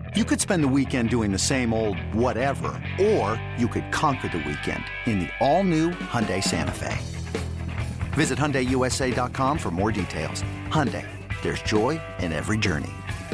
You could spend the weekend doing the same old whatever, or you could conquer the weekend in the all-new Hyundai Santa Fe. Visit HyundaiUSA.com for more details. Hyundai, there's joy in every journey.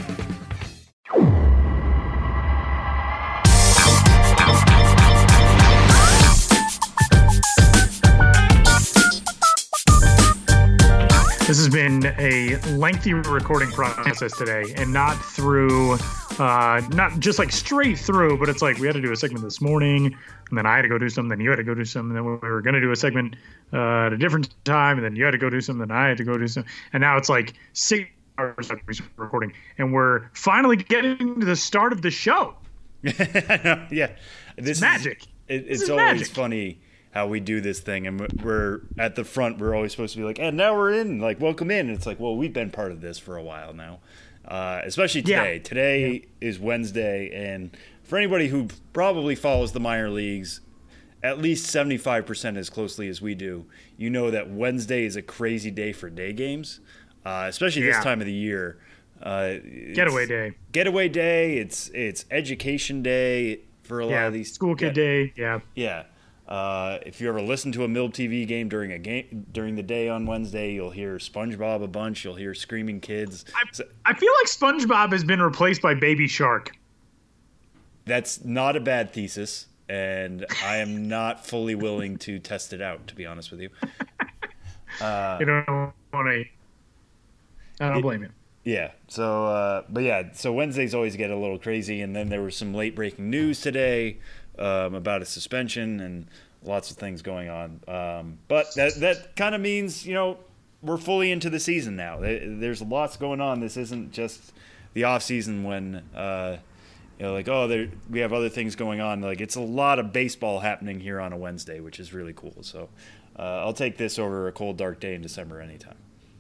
This has been a lengthy recording process today, and not through, not just like straight through, but it's like we had to do a segment this morning, and then I had to go do something, then you had to go do something, then we were going to do a segment at a different time, and then you had to go do something, then I had to go do something, and now it's like 6 hours of recording, and we're finally getting to the start of the show. Yeah, it's magic. It's always funny how we do this thing, and we're at the front. We're always supposed to be like, and now we're in, like, welcome in. And it's like, well, we've been part of this for a while now, especially today. Yeah. Today is Wednesday, and for anybody who probably follows the minor leagues at least 75% as closely as we do, you know that Wednesday is a crazy day for day games, especially this time of the year. Getaway day. Getaway day. It's education day for a lot of these. School kid day. Yeah. If you ever listen to a MILB TV game during the day on Wednesday, you'll hear SpongeBob a bunch. You'll hear screaming kids. I feel like SpongeBob has been replaced by Baby Shark. That's not a bad thesis, and I am not fully willing to test it out, to be honest with you. I don't blame you. Yeah. So, so Wednesdays always get a little crazy, and then there was some late breaking news today about a suspension and lots of things going on. But that kind of means, we're fully into the season now. There's lots going on. This isn't just the off season when, we have other things going on. Like, it's a lot of baseball happening here on a Wednesday, which is really cool. So I'll take this over a cold, dark day in December anytime.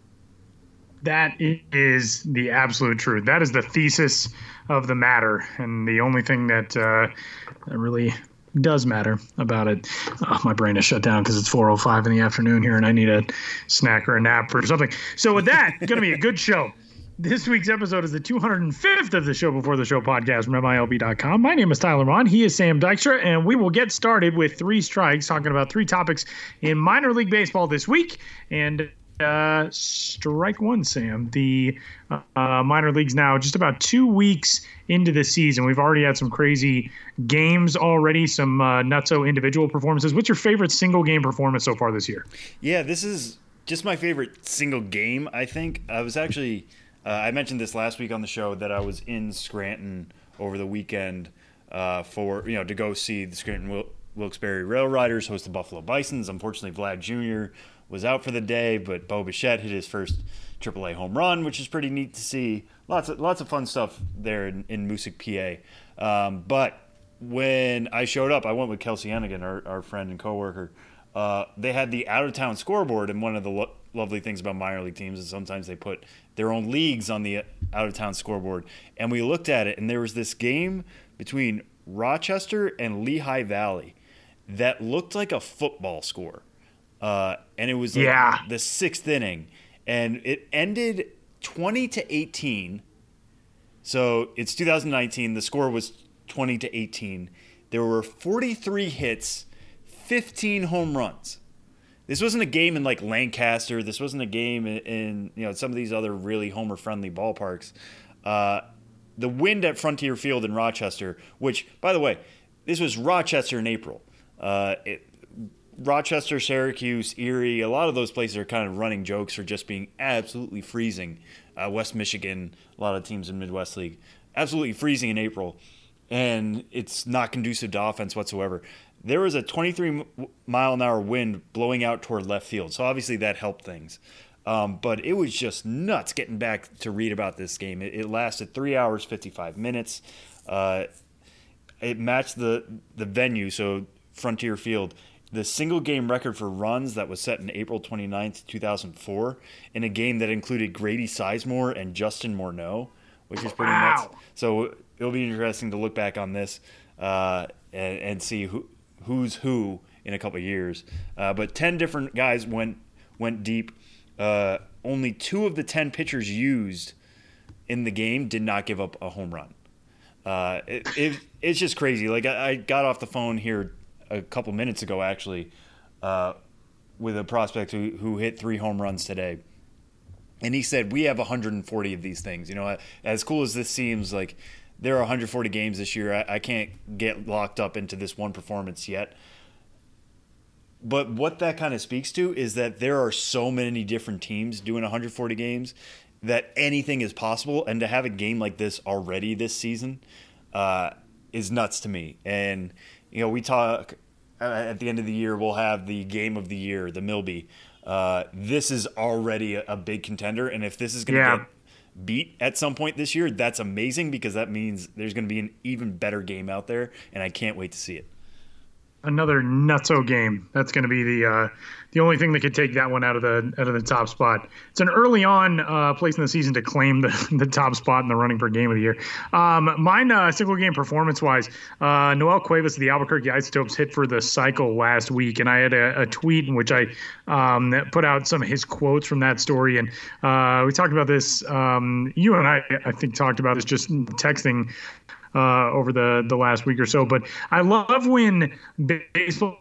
That is the absolute truth. That is the thesis of the matter, and the only thing that really does matter about it. Oh, my brain is shut down because it's 4:05 in the afternoon here, and I need a snack or a nap or something. So with that, it's going to be a good show. This week's episode is the 205th of the Show Before the Show podcast from MILB.com. My name is Tyler Vaughn. He is Sam Dykstra, and we will get started with three strikes, talking about three topics in minor league baseball this week. And strike one, Sam. The minor leagues now just about 2 weeks into the season. We've already had some crazy games already, some nutso individual performances. What's your favorite single game performance so far this year? Yeah, this is just my favorite single game, I think. I was actually I mentioned this last week on the show that I was in Scranton over the weekend to go see the Scranton Wilkes-Barre Rail Riders host the Buffalo Bisons. Unfortunately, Vlad Jr. was out for the day, but Bo Bichette hit his first AAA home run, which is pretty neat to see. Lots of fun stuff there in Moosic, PA. But when I showed up, I went with Kelsey Hennigan, our friend and coworker. They had the out-of-town scoreboard, and one of the lovely things about minor league teams is sometimes they put their own leagues on the out-of-town scoreboard. And we looked at it, and there was this game between Rochester and Lehigh Valley that looked like a football score. And it was the sixth inning, and it ended 20-18. So it's 2019. The score was 20-18. There were 43 hits, 15 home runs. This wasn't a game in like Lancaster. This wasn't a game in some of these other really homer-friendly ballparks. The wind at Frontier Field in Rochester, which, by the way, this was Rochester in April. Rochester, Syracuse, Erie, a lot of those places are kind of running jokes for just being absolutely freezing. West Michigan, a lot of teams in Midwest League, absolutely freezing in April, and it's not conducive to offense whatsoever. There was a 23-mile-an-hour wind blowing out toward left field, so obviously that helped things. But it was just nuts getting back to read about this game. It lasted 3 hours, 55 minutes. It matched the venue, so Frontier Field, the single game record for runs that was set in April 29th, 2004, in a game that included Grady Sizemore and Justin Morneau, which is pretty nuts. So it'll be interesting to look back on this and see who's who in a couple of years. But 10 different guys went deep. Only 2 of the 10 pitchers used in the game did not give up a home run. It's just crazy. Like I got off the phone here a couple minutes ago, actually, with a prospect who hit 3 home runs today. And he said, we have 140 of these things. As cool as this seems, like there are 140 games this year. I can't get locked up into this one performance yet. But what that kind of speaks to is that there are so many different teams doing 140 games that anything is possible. And to have a game like this already this season is nuts to me. And, we talk at the end of the year, we'll have the game of the year, the Milby. This is already a big contender. And if this is going to get beat at some point this year, that's amazing, because that means there's going to be an even better game out there. And I can't wait to see it. Another nutso game. That's going to be the only thing that could take that one out of the top spot. It's an early on place in the season to claim the top spot in the running for game of the year. Mine single game performance wise, Noel Cuevas of the Albuquerque Isotopes hit for the cycle last week, and I had a tweet in which I put out some of his quotes from that story, and we talked about this. You and I think talked about this just texting over the last week or so. But I love when baseball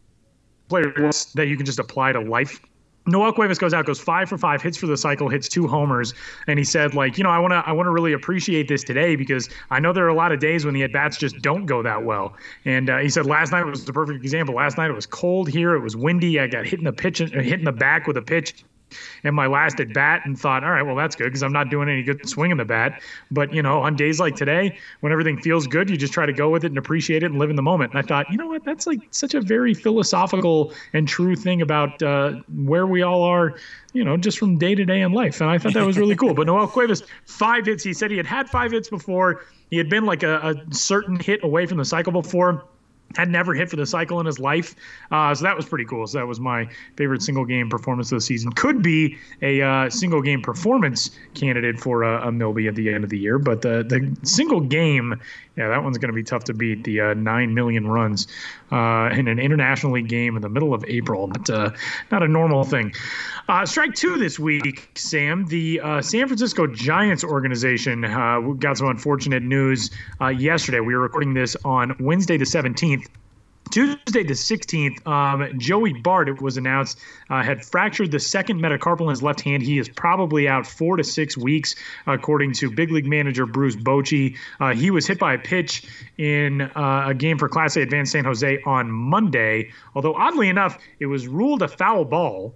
players that you can just apply to life. Noel Cuevas goes 5 for 5, hits for the cycle, hits 2 homers, and he said, I want to really appreciate this today, because I know there are a lot of days when the at bats just don't go that well. And he said last night was the perfect example. Last night it was cold here, it was windy. I got hit in the back with a pitch in my last at bat, and thought, all right, well, that's good, because I'm not doing any good swinging the bat. But on days like today, when everything feels good, you just try to go with it and appreciate it and live in the moment. And I thought, you know what, that's like such a very philosophical and true thing about where we all are, just from day to day in life. And I thought that was really cool. But Noel Cuevas, 5 hits. He said he had 5 hits before. He had been like a certain hit away from the cycle before. Had never hit for the cycle in his life. So that was pretty cool. So that was my favorite single game performance of the season. Could be a single game performance candidate for a Milby at the end of the year. But the single game, that one's going to be tough to beat. The 9 million runs in an International League game in the middle of April. Not a normal thing. Strike 2 this week, Sam. The San Francisco Giants organization got some unfortunate news yesterday. We were recording this on Wednesday the 17th. Tuesday the 16th, Joey Bart, it was announced, had fractured the second metacarpal in his left hand. He is probably out 4 to 6 weeks, according to big league manager Bruce Bochy. He was hit by a pitch in a game for Class A Advanced San Jose on Monday, although oddly enough, it was ruled a foul ball.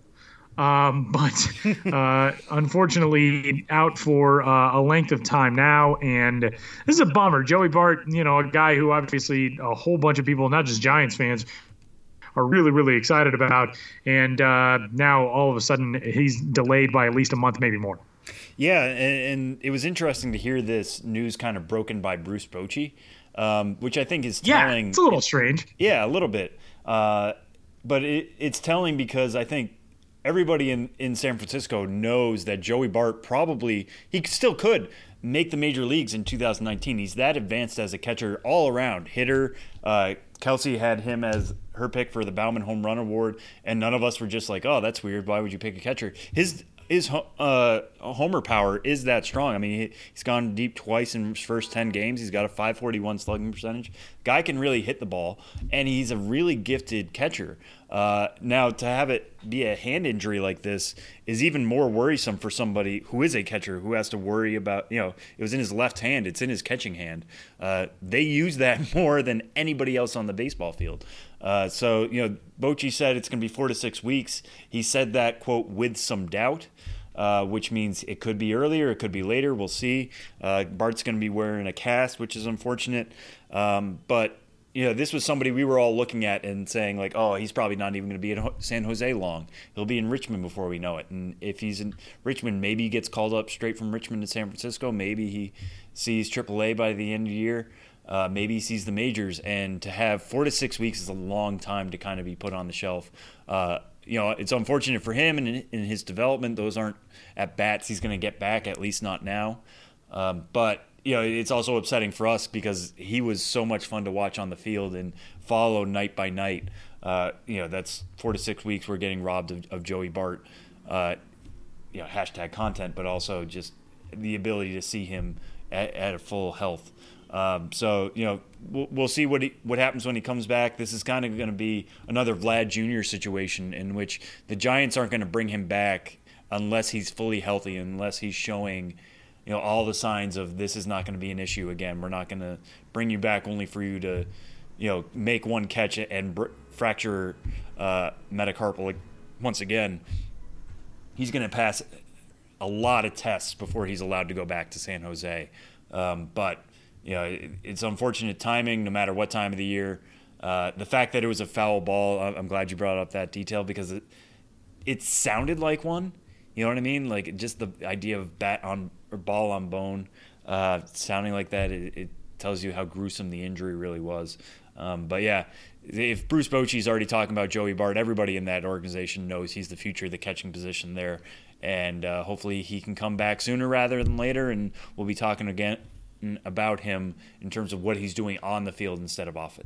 But unfortunately out for a length of time now, and this is a bummer. Joey Bart, a guy who obviously a whole bunch of people, not just Giants fans, are really, really excited about, and now all of a sudden he's delayed by at least a month, maybe more. Yeah, and it was interesting to hear this news kind of broken by Bruce Bochy, which I think is telling. Yeah, it's a little strange. Yeah, a little bit. But it's telling, because I think everybody in San Francisco knows that Joey Bart he still could make the major leagues in 2019. He's that advanced as a catcher, all around hitter. Kelsey had him as her pick for the Bauman Home Run Award, and none of us were just like, oh, that's weird. Why would you pick a catcher? His homer power is that strong. I mean, he's gone deep twice in his first 10 games. He's got a .541 slugging percentage. Guy can really hit the ball, and he's a really gifted catcher. Now, to have it be a hand injury like this is even more worrisome for somebody who is a catcher, who has to worry about, it was in his left hand. It's in his catching hand. They use that more than anybody else on the baseball field. So, Bochy said it's going to be 4 to 6 weeks. He said that, quote, with some doubt, which means it could be earlier, it could be later. We'll see. Bart's going to be wearing a cast, which is unfortunate. But this was somebody we were all looking at and saying, like, oh, he's probably not even going to be in San Jose long. He'll be in Richmond before we know it. And if he's in Richmond, maybe he gets called up straight from Richmond to San Francisco. Maybe he sees AAA by the end of the year. Maybe he sees the majors. And to have 4 to 6 weeks is a long time to kind of be put on the shelf. It's unfortunate for him and in his development. Those aren't at bats he's going to get back, at least not now. But it's also upsetting for us, because he was so much fun to watch on the field and follow night by night. That's 4 to 6 weeks we're getting robbed of Joey Bart. Hashtag content, but also just the ability to see him at a full health. So we'll see what happens when he comes back. This is kind of going to be another Vlad Jr. situation in which the Giants aren't going to bring him back unless he's fully healthy, unless he's showing all the signs of this is not going to be an issue again. We're not going to bring you back only for you to make one catch and fracture metacarpal once again. He's going to pass a lot of tests before he's allowed to go back to San Jose. But it's unfortunate timing no matter what time of the year. The fact that it was a foul ball, I'm glad you brought up that detail because it sounded like one. You know what I mean? Like just the idea of bat on or ball on bone sounding like that, it tells you how gruesome the injury really was. But yeah, if Bruce Bochy's already talking about Joey Bart, everybody in that organization knows he's the future of the catching position there. And hopefully he can come back sooner rather than later, and we'll be talking again about him in terms of what he's doing on the field instead of off it.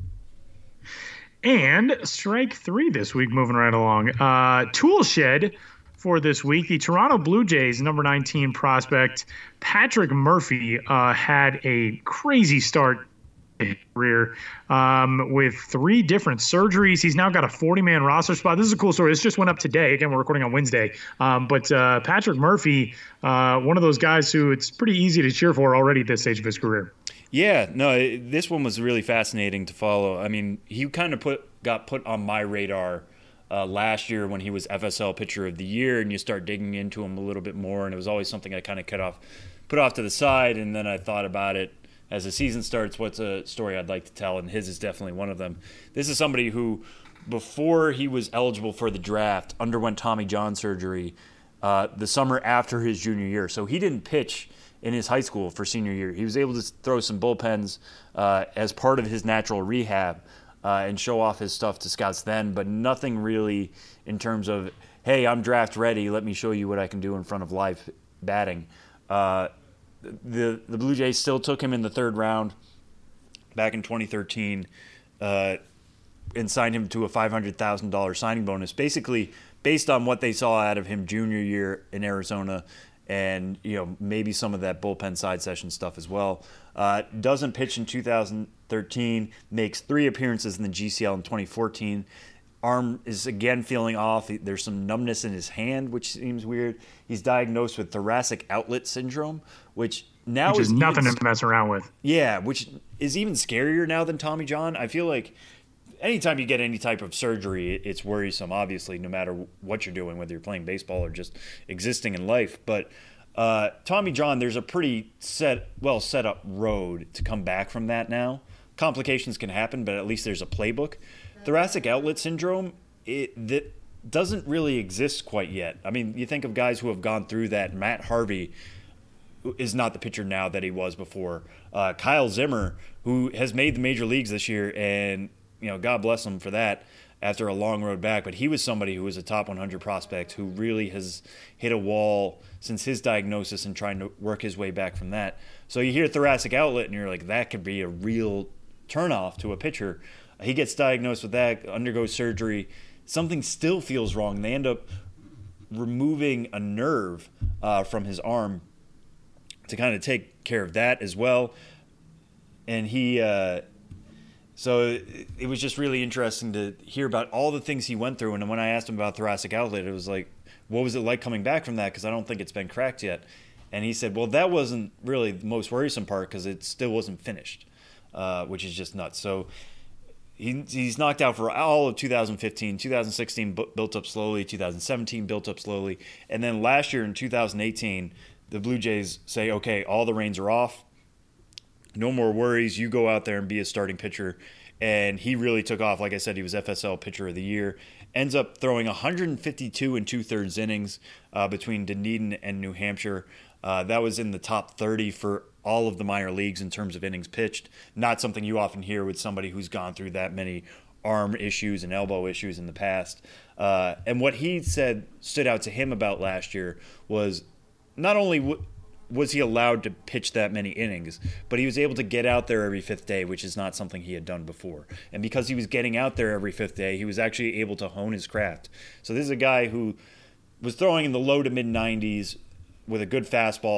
And strike three this week, moving right along. Tool shed for this week. The Toronto Blue Jays number 19 prospect Patrick Murphy had a crazy start in his career with 3 different surgeries. He's now got a 40-man roster spot. This is a cool story. This just went up today. Again, we're recording on Wednesday. But Patrick Murphy, one of those guys who it's pretty easy to cheer for already at this stage of his career. Yeah, no, this one was really fascinating to follow. I mean, he kind of got put on my radar last year when he was FSL Pitcher of the Year, and you start digging into him a little bit more, and it was always something I kind of put off to the side, and then I thought about it as the season starts, what's a story I'd like to tell, and his is definitely one of them. This is somebody who, before he was eligible for the draft, underwent Tommy John surgery the summer after his junior year. So he didn't pitch in his high school for senior year. He was able to throw some bullpens as part of his natural rehab and show off his stuff to scouts then, but nothing really in terms of, hey, I'm draft ready, let me show you what I can do in front of live batting. The Blue Jays still took him in the 3rd round back in 2013 and signed him to a $500,000 signing bonus, basically based on what they saw out of him junior year in Arizona and maybe some of that bullpen side session stuff as well. Doesn't pitch in 2013, makes 3 appearances in the GCL in 2014. Arm is again feeling off. There's some numbness in his hand, which seems weird. He's diagnosed with thoracic outlet syndrome, which is nothing to mess around with. Yeah, which is even scarier now than Tommy John. I feel like anytime you get any type of surgery, it's worrisome, obviously, no matter what you're doing, whether you're playing baseball or just existing in life. But Tommy John, there's a pretty well set up road to come back from that now. Complications can happen, but at least there's a playbook. Thoracic outlet syndrome, that doesn't really exist quite yet. I mean, you think of guys who have gone through that. Matt Harvey is not the pitcher now that he was before. Kyle Zimmer, who has made the major leagues this year, and God bless him for that after a long road back. But he was somebody who was a top 100 prospect who really has hit a wall since his diagnosis and trying to work his way back from that. So you hear thoracic outlet, and you're like, that could be a real turnoff to a pitcher. He gets diagnosed with that, undergoes surgery. Something still feels wrong. They end up removing a nerve from his arm to kind of take care of that as well. And so it was just really interesting to hear about all the things he went through. And when I asked him about thoracic outlet, it was like, what was it like coming back from that? Because I don't think it's been cracked yet. And he said, well, that wasn't really the most worrisome part because it still wasn't finished, which is just nuts. So he's knocked out for all of 2015. 2016 built up slowly. 2017 built up slowly. And then last year in 2018, the Blue Jays say, okay, all the reins are off. No more worries. You go out there and be a starting pitcher. And he really took off. Like I said, he was FSL Pitcher of the Year. Ends up throwing 152 and 2/3 innings between Dunedin and New Hampshire. That was in the top 30 for all of the minor leagues in terms of innings pitched. Not something you often hear with somebody who's gone through that many arm issues and elbow issues in the past. And what he said stood out to him about last year was not only was he allowed to pitch that many innings, but he was able to get out there every 5th day, which is not something he had done before. And because he was getting out there every 5th day, he was actually able to hone his craft. So this is a guy who was throwing in the low to mid 90s with a good fastball,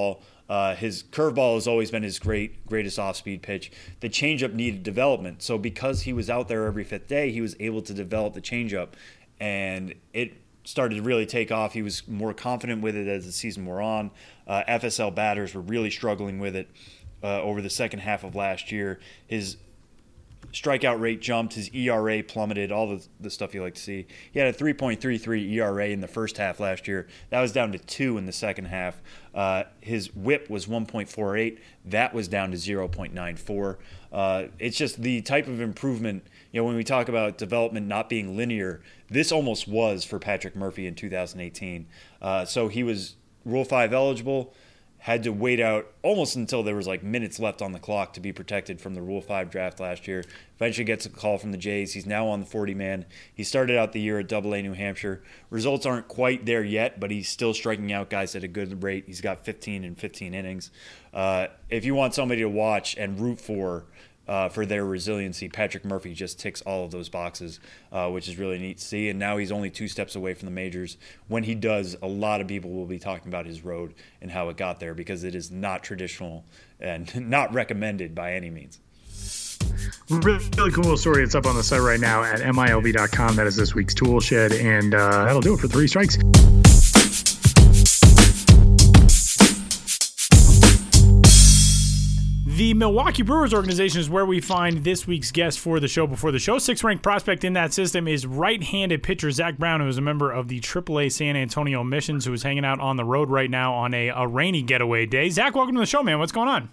His curveball has always been his greatest off-speed pitch. The changeup needed development. So because he was out there every fifth day, he was able to develop the changeup, and it started to really take off. He was more confident with it as the season wore on. FSL batters were really struggling with it over the second half of last year. His strikeout rate jumped, his ERA plummeted, all the stuff you like to see. He had a 3.33 ERA in the first half last year. That was down to 2 in the second half. His whip was 1.48. That was down to 0.94. It's just the type of improvement, when we talk about development not being linear, this almost was for Patrick Murphy in 2018. So he was Rule 5 eligible, had to wait out almost until there was minutes left on the clock to be protected from the Rule 5 draft last year. Eventually gets a call from the Jays. He's now on the 40-man. He started out the year at AA New Hampshire. Results aren't quite there yet, but he's still striking out guys at a good rate. He's got 15 in 15 innings. If you want somebody to watch and root for their resiliency, Patrick Murphy just ticks all of those boxes, which is really neat to see. And now he's only 2 steps away from the majors. When he does, a lot of people will be talking about his road and how it got there, because it is not traditional and not recommended by any means. Really cool story. It's up on the site right now at milb.com. That is this week's Tool Shed, and that'll do it for 3 Strikes. The Milwaukee Brewers organization is where we find this week's guest for the show before the show. 6th-ranked prospect in that system is right-handed pitcher Zach Brown, who is a member of the AAA San Antonio Missions, who is hanging out on the road right now on a rainy getaway day. Zach, welcome to the show, man. What's going on?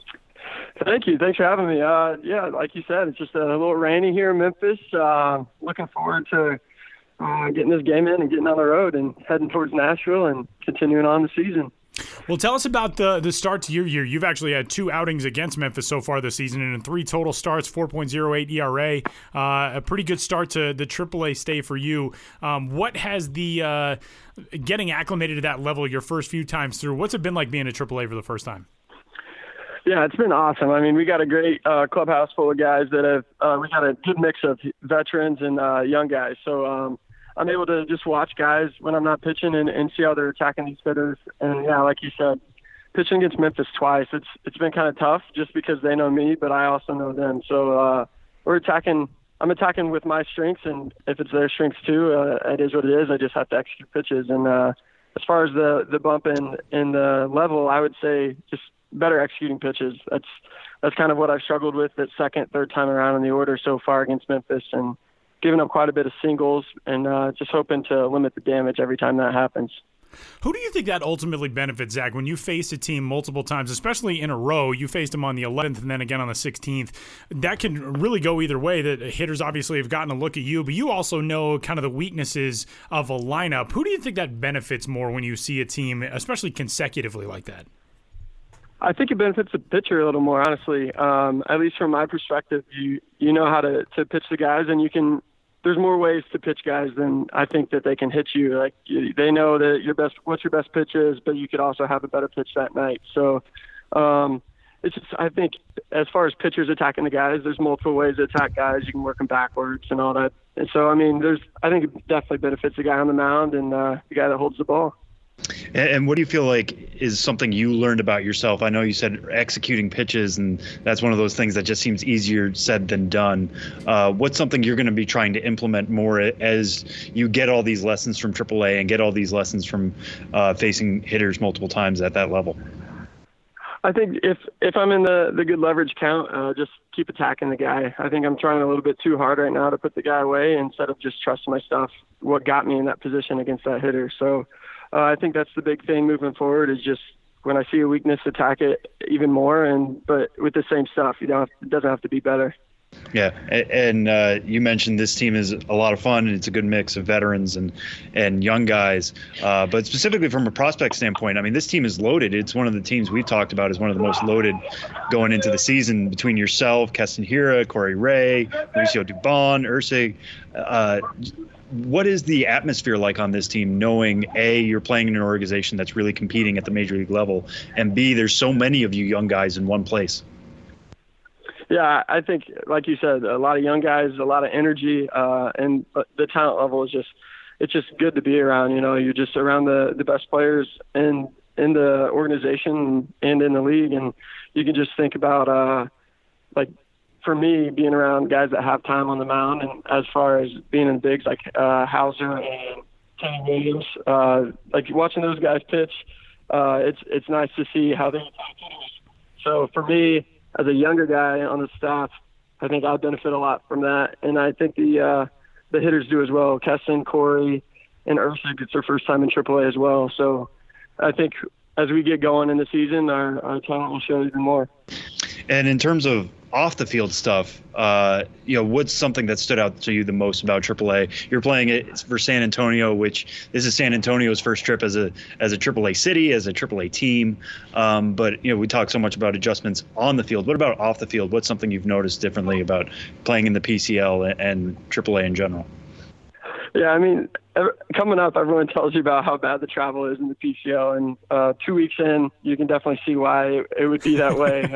Thank you. Thanks for having me. Yeah, like you said, it's just a little rainy here in Memphis. Looking forward to getting this game in and getting on the road and heading towards Nashville and continuing on the season. Well, tell us about the start to your year. You've actually had 2 outings against Memphis so far this season, and in 3 total starts, 4.08 ERA. A pretty good start to the AAA stay for you. What has the getting acclimated to that level your first few times through? What's it been like being at AAA for the first time? Yeah, it's been awesome. I mean, we got a great clubhouse full of guys that have we got a good mix of veterans and young guys. So I'm able to just watch guys when I'm not pitching and see how they're attacking these hitters. And yeah, like you said, pitching against Memphis twice, it's been kind of tough just because they know me, but I also know them. So I'm attacking with my strengths, and if it's their strengths too, it is what it is. I just have to execute pitches. And as far as the bump in the level, I would say just better executing pitches. That's kind of what I've struggled with that second, third time around in the order so far against Memphis, and giving up quite a bit of singles, and just hoping to limit the damage every time that happens. Who do you think that ultimately benefits, Zach, when you face a team multiple times, especially in a row? You faced them on the 11th and then again on the 16th. That can really go either way. The hitters obviously have gotten a look at you, but you also know kind of the weaknesses of a lineup. Who do you think that benefits more when you see a team, especially consecutively like that? I think it benefits the pitcher a little more, honestly. At least from my perspective, you know how to pitch the guys, and there's more ways to pitch guys than I think that they can hit you. Like they know that what your best pitch is, but you could also have a better pitch that night. So it's just, I think as far as pitchers attacking the guys, there's multiple ways to attack guys. You can work them backwards and all that. And so, I mean, I think it definitely benefits the guy on the mound and the guy that holds the ball. And what do you feel like is something you learned about yourself? I know you said executing pitches, and that's one of those things that just seems easier said than done. What's something you're going to be trying to implement more as you get all these lessons from AAA and get all these lessons from facing hitters multiple times at that level? I think if I'm in the good leverage count, just keep attacking the guy. I think I'm trying a little bit too hard right now to put the guy away instead of just trusting my stuff, what got me in that position against that hitter. So I think that's the big thing moving forward is just when I see a weakness, attack it even more, but with the same stuff. It doesn't have to be better. Yeah, and you mentioned this team is a lot of fun, and it's a good mix of veterans and young guys. But specifically from a prospect standpoint, I mean, this team is loaded. It's one of the teams we've talked about as one of the most loaded going into the season between yourself, Keston Hiura, Corey Ray, Mauricio Dubon, Ursig. What is the atmosphere like on this team, knowing A, you're playing in an organization that's really competing at the major league level, and B, there's so many of you young guys in one place? Yeah, I think, like you said, a lot of young guys, a lot of energy, and the talent level is it's just good to be around. You know, you're just around the best players, and in the organization and in the league. And you can just think about, like, for me, being around guys that have time on the mound, and as far as being in bigs like Hauser and Kenny Williams, like watching those guys pitch, it's nice to see how they. So for me, as a younger guy on the staff, I think I'll benefit a lot from that, and I think the hitters do as well. Keston, Corey, and Ursic, it's their first time in AAA as well. So I think as we get going in the season, our talent will show even more. And in terms of off the field stuff, what's something that stood out to you the most about AAA? You're playing it for San Antonio, which this is San Antonio's first trip as a AAA city, as a AAA team. But we talk so much about adjustments on the field. What about off the field? What's something you've noticed differently about playing in the PCL and AAA in general? Yeah, I mean, coming up, everyone tells you about how bad the travel is in the PCL, and 2 weeks in, you can definitely see why it would be that way.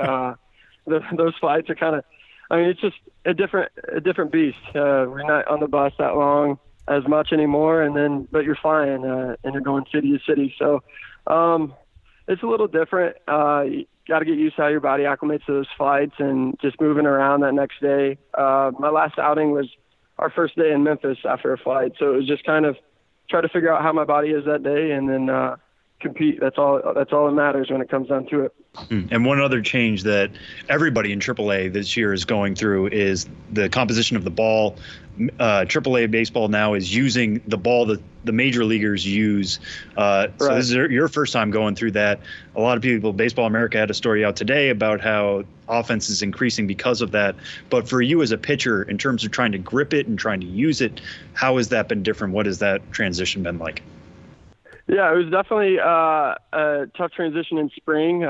Those flights are kind of, I mean, it's just a different beast. We're not on the bus that long as much anymore, but you're flying and you're going city to city. So it's a little different. You got to get used to how your body acclimates to those flights and just moving around that next day. My last outing was our first day in Memphis after a flight. So it was just kind of try to figure out how my body is that day and then compete. That's all that matters when it comes down to it. And one other change that everybody in AAA this year is going through is the composition of the ball. AAA baseball now is using the ball that the major leaguers use. So this is your first time going through that. A lot of people, Baseball America had a story out today about how offense is increasing because of that. But for you as a pitcher, in terms of trying to grip it and trying to use it, how has that been different? What has that transition been like? Yeah, it was definitely a tough transition in spring.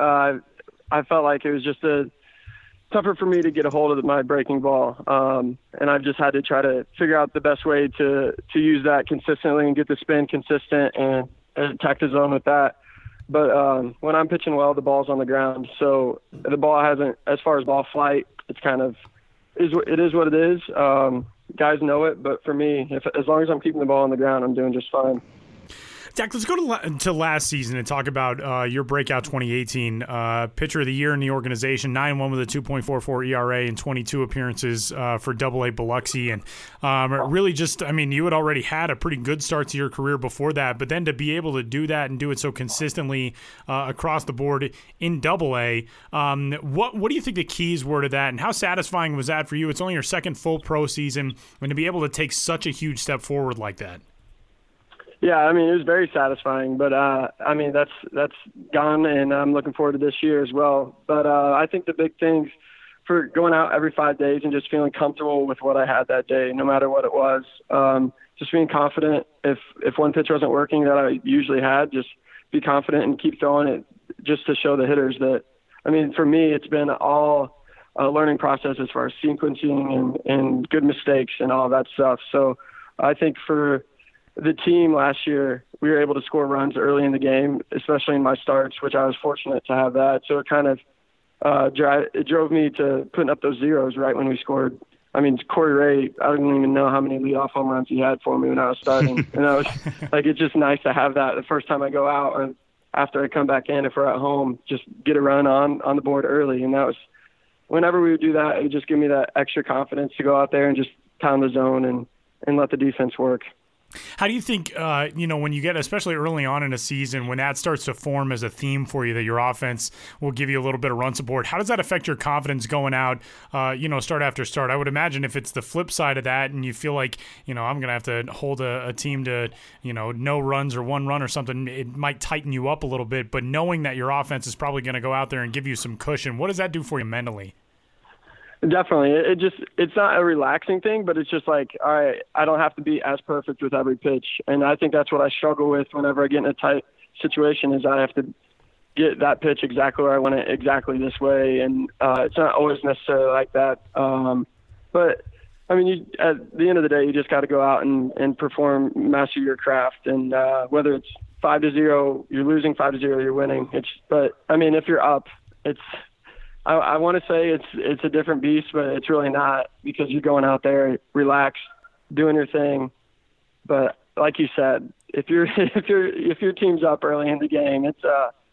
I felt like it was just tougher for me to get a hold of my breaking ball. And I've just had to try to figure out the best way to use that consistently and get the spin consistent and attack the zone with that. But when I'm pitching well, the ball's on the ground. So the ball hasn't, as far as ball flight, it's kind of, it is what it is. Guys know it, but for me, as long as I'm keeping the ball on the ground, I'm doing just fine. Zach, let's go to last season and talk about your breakout 2018. Pitcher of the year in the organization, 9-1 with a 2.44 ERA and 22 appearances for AA Biloxi. And really just, I mean, you had already had a pretty good start to your career before that, but then to be able to do that and do it so consistently across the board in AA, what do you think the keys were to that, and how satisfying was that for you? It's only your second full pro season, and to be able to take such a huge step forward like that. Yeah, I mean, it was very satisfying, but I mean, that's gone, and I'm looking forward to this year as well. But I think the big things for going out every 5 days and just feeling comfortable with what I had that day, no matter what it was, just being confident. If one pitch wasn't working that I usually had, just be confident and keep throwing it, just to show the hitters that. I mean, for me, it's been all a learning process as far as sequencing and good mistakes and all that stuff. So I think for the team last year, we were able to score runs early in the game, especially in my starts, which I was fortunate to have that. So it kind of it drove me to putting up those zeros right when we scored. I mean, Corey Ray, I don't even know how many leadoff home runs he had for me when I was starting. And I was like, it's just nice to have that the first time I go out or after I come back in, if we're at home, just get a run on the board early. And that was, whenever we would do that, it would just give me that extra confidence to go out there and just pound the zone and let the defense work. How do you think, when you get, especially early on in a season, when that starts to form as a theme for you, that your offense will give you a little bit of run support, how does that affect your confidence going out, start after start? I would imagine if it's the flip side of that and you feel like, I'm going to have to hold a team to, no runs or one run or something, it might tighten you up a little bit. But knowing that your offense is probably going to go out there and give you some cushion, what does that do for you mentally? Definitely. It's not a relaxing thing, but it's just like, all right, I don't have to be as perfect with every pitch. And I think that's what I struggle with whenever I get in a tight situation is I have to get that pitch exactly where I want it, exactly this way. And it's not always necessarily like that. But I mean, at the end of the day, you just got to go out and perform, master your craft. And whether it's 5-0, you're losing, 5-0, you're winning. But I mean, if you're up, I want to say it's a different beast, but it's really not, because you're going out there, relaxed, doing your thing. But like you said, if your team's up early in the game,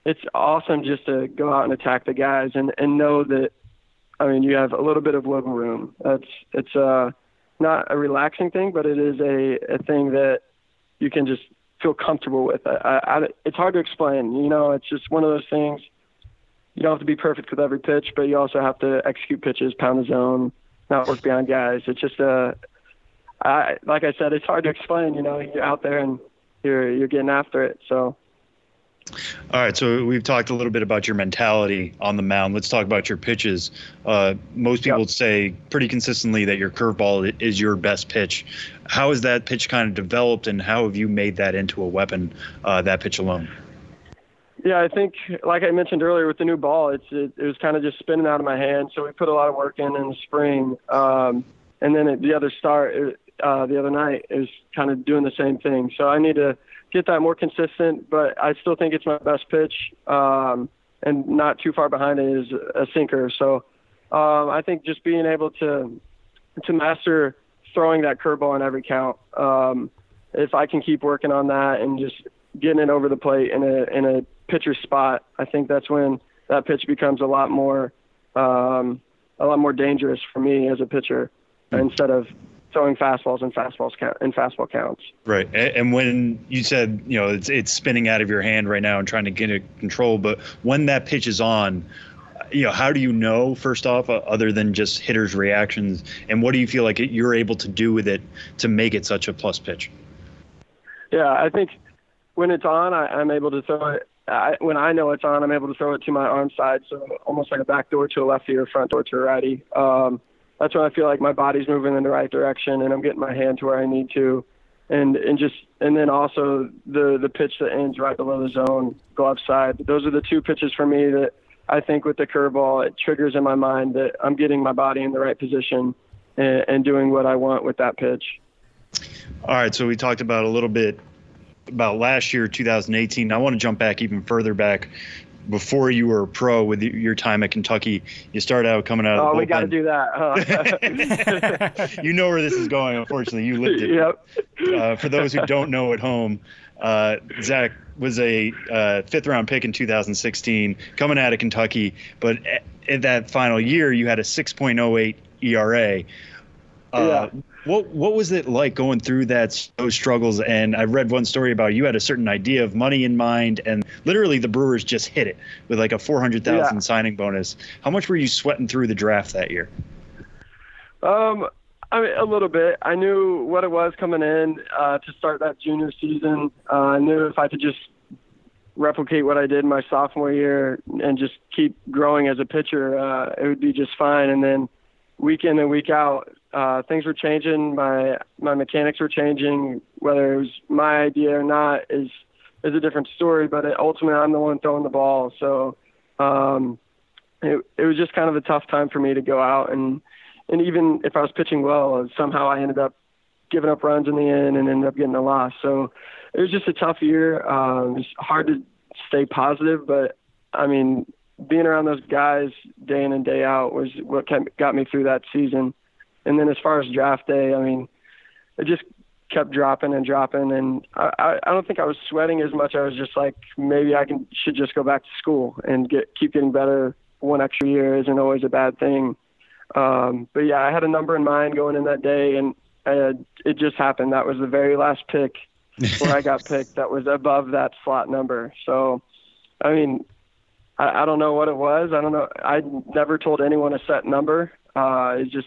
it's awesome just to go out and attack the guys and know that, I mean, you have a little bit of wiggle room. It's not a relaxing thing, but it is a thing that you can just feel comfortable with. It's hard to explain. You know, it's just one of those things. You don't have to be perfect with every pitch, but you also have to execute pitches, pound the zone, not work behind guys. It's just like I said, it's hard to explain. You know, you're out there and you're getting after it. So. All right, so we've talked a little bit about your mentality on the mound. Let's talk about your pitches. Most people say pretty consistently that your curveball is your best pitch. How has that pitch kind of developed, and how have you made that into a weapon, that pitch alone? Yeah, I think, like I mentioned earlier with the new ball, it was kind of just spinning out of my hand. So we put a lot of work in the spring. And then the other night, it was kind of doing the same thing. So I need to get that more consistent, but I still think it's my best pitch, and not too far behind it is a sinker. So I think just being able to master throwing that curveball in every count, if I can keep working on that and just getting it over the plate in a pitcher's spot, I think that's when that pitch becomes a lot more dangerous for me as a pitcher, instead of throwing fastballs and fastball counts. Right. And when you said, you know, it's spinning out of your hand right now and trying to get it control, but when that pitch is on, you know, how do you know, first off, other than just hitters' reactions, and what do you feel like you're able to do with it to make it such a plus pitch? Yeah, I think when it's on, I'm able to throw it. When I know it's on, I'm able to throw it to my arm side, so almost like a back door to a lefty or front door to a righty. That's when I feel like my body's moving in the right direction and I'm getting my hand to where I need to. And then also the pitch that ends right below the zone, glove side. Those are the two pitches for me that I think with the curveball, it triggers in my mind that I'm getting my body in the right position and doing what I want with that pitch. All right, so we talked about a little bit about last year, 2018. I want to jump back even further back. Before you were a pro with your time at Kentucky, you started out coming out of the bullpen. Oh, we got to do that, huh? You know where this is going, unfortunately. You lived it. Yep. For those who don't know at home, Zach was a fifth-round pick in 2016, coming out of Kentucky. But in that final year, you had a 6.08 ERA. Yeah. What was it like going through those struggles? And I read one story about you had a certain idea of money in mind, and literally the Brewers just hit it with like a $400,000 signing bonus. How much were you sweating through the draft that year? I mean, a little bit. I knew what it was coming in to start that junior season. I knew if I could just replicate what I did my sophomore year and just keep growing as a pitcher, it would be just fine. And then week in and week out, things were changing. My mechanics were changing. Whether it was my idea or not is a different story. But ultimately, I'm the one throwing the ball. So it was just kind of a tough time for me to go out. And even if I was pitching well, somehow I ended up giving up runs in the end and ended up getting a loss. So it was just a tough year. It was hard to stay positive. But, I mean, being around those guys day in and day out was what got me through that season. And then as far as draft day, I mean, it just kept dropping and dropping. And I don't think I was sweating as much. I was just like, maybe should just go back to school and keep getting better. One extra year isn't always a bad thing. But yeah, I had a number in mind going in that day, and it just happened. That was the very last pick where I got picked that was above that slot number. So, I mean, I don't know what it was. I don't know. I never told anyone a set number. It's just,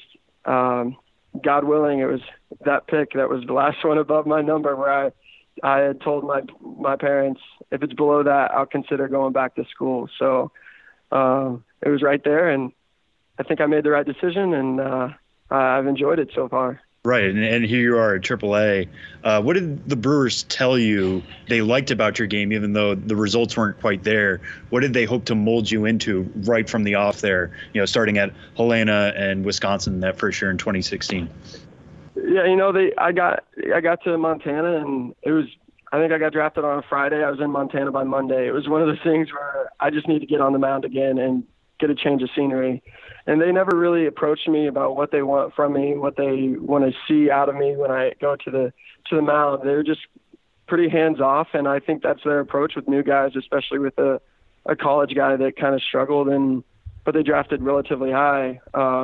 God willing, it was that pick that was the last one above my number where I had told my parents, if it's below that, I'll consider going back to school. So it was right there, and I think I made the right decision, and I've enjoyed it so far. Right, and here you are at AAA. What did the Brewers tell you they liked about your game, even though the results weren't quite there? What did they hope to mold you into right from the off there, starting at Helena and Wisconsin that first year in 2016? Yeah, I got to Montana, and I think I got drafted on a Friday. I was in Montana by Monday. It was one of those things where I just need to get on the mound again and get a change of scenery. And they never really approached me about what they want from me, what they want to see out of me when I go to the mound. They're just pretty hands off, and I think that's their approach with new guys, especially with the a college guy that kind of struggled, but they drafted relatively high.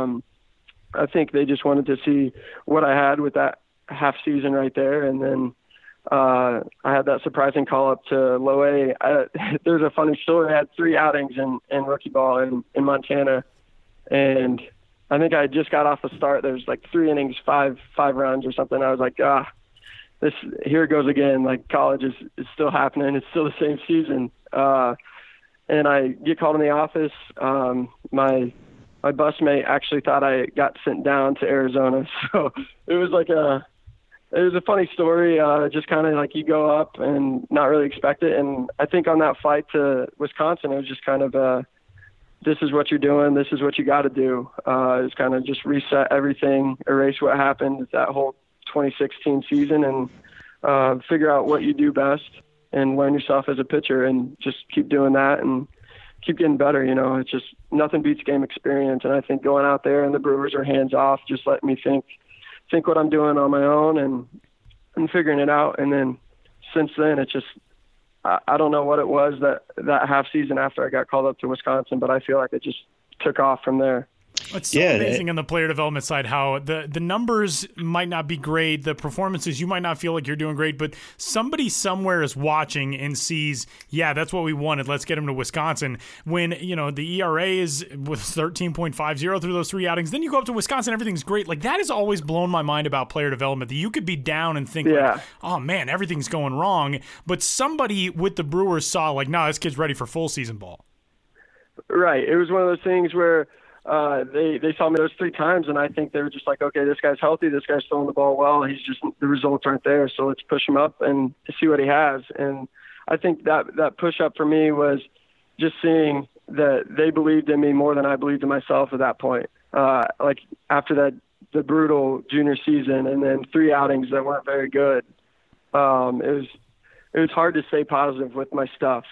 I think they just wanted to see what I had with that half season right there. And then I had that surprising call up to low A. There's a funny story. I had 3 outings in rookie ball in Montana. And I think I just got off the start. There's like 3 innings, five runs or something. I was like, here it goes again. Like, college is still happening. It's still the same season. And I get called in the office. My busmate actually thought I got sent down to Arizona. So it was a funny story. Just kind of like you go up and not really expect it. And I think on that flight to Wisconsin, it was just kind of this is what you're doing. This is what you got to do. It's kind of just reset everything, erase what happened that whole 2016 season, and figure out what you do best and learn yourself as a pitcher, and just keep doing that and keep getting better. It's just nothing beats game experience. And I think going out there and the Brewers are hands off, just letting me think what I'm doing on my own and figuring it out. And then since then, it's just, I don't know what it was that half season after I got called up to Wisconsin, but I feel like it just took off from there. It's so amazing on the player development side how the numbers might not be great, the performances, you might not feel like you're doing great, but somebody somewhere is watching and sees, yeah, that's what we wanted. Let's get him to Wisconsin. When, the ERA is with 13.50 through those 3 outings, then you go up to Wisconsin, everything's great. Like, that has always blown my mind about player development, that you could be down and think, like, oh man, everything's going wrong. But somebody with the Brewers saw, like, no, this kid's ready for full season ball. Right. It was one of those things where they saw me those 3 times, and I think they were just like, okay, this guy's healthy, this guy's throwing the ball well, the results aren't there, so let's push him up and see what he has. And I think that push up for me was just seeing that they believed in me more than I believed in myself at that point. Like after the brutal junior season and then 3 outings that weren't very good, it was hard to stay positive with my stuff.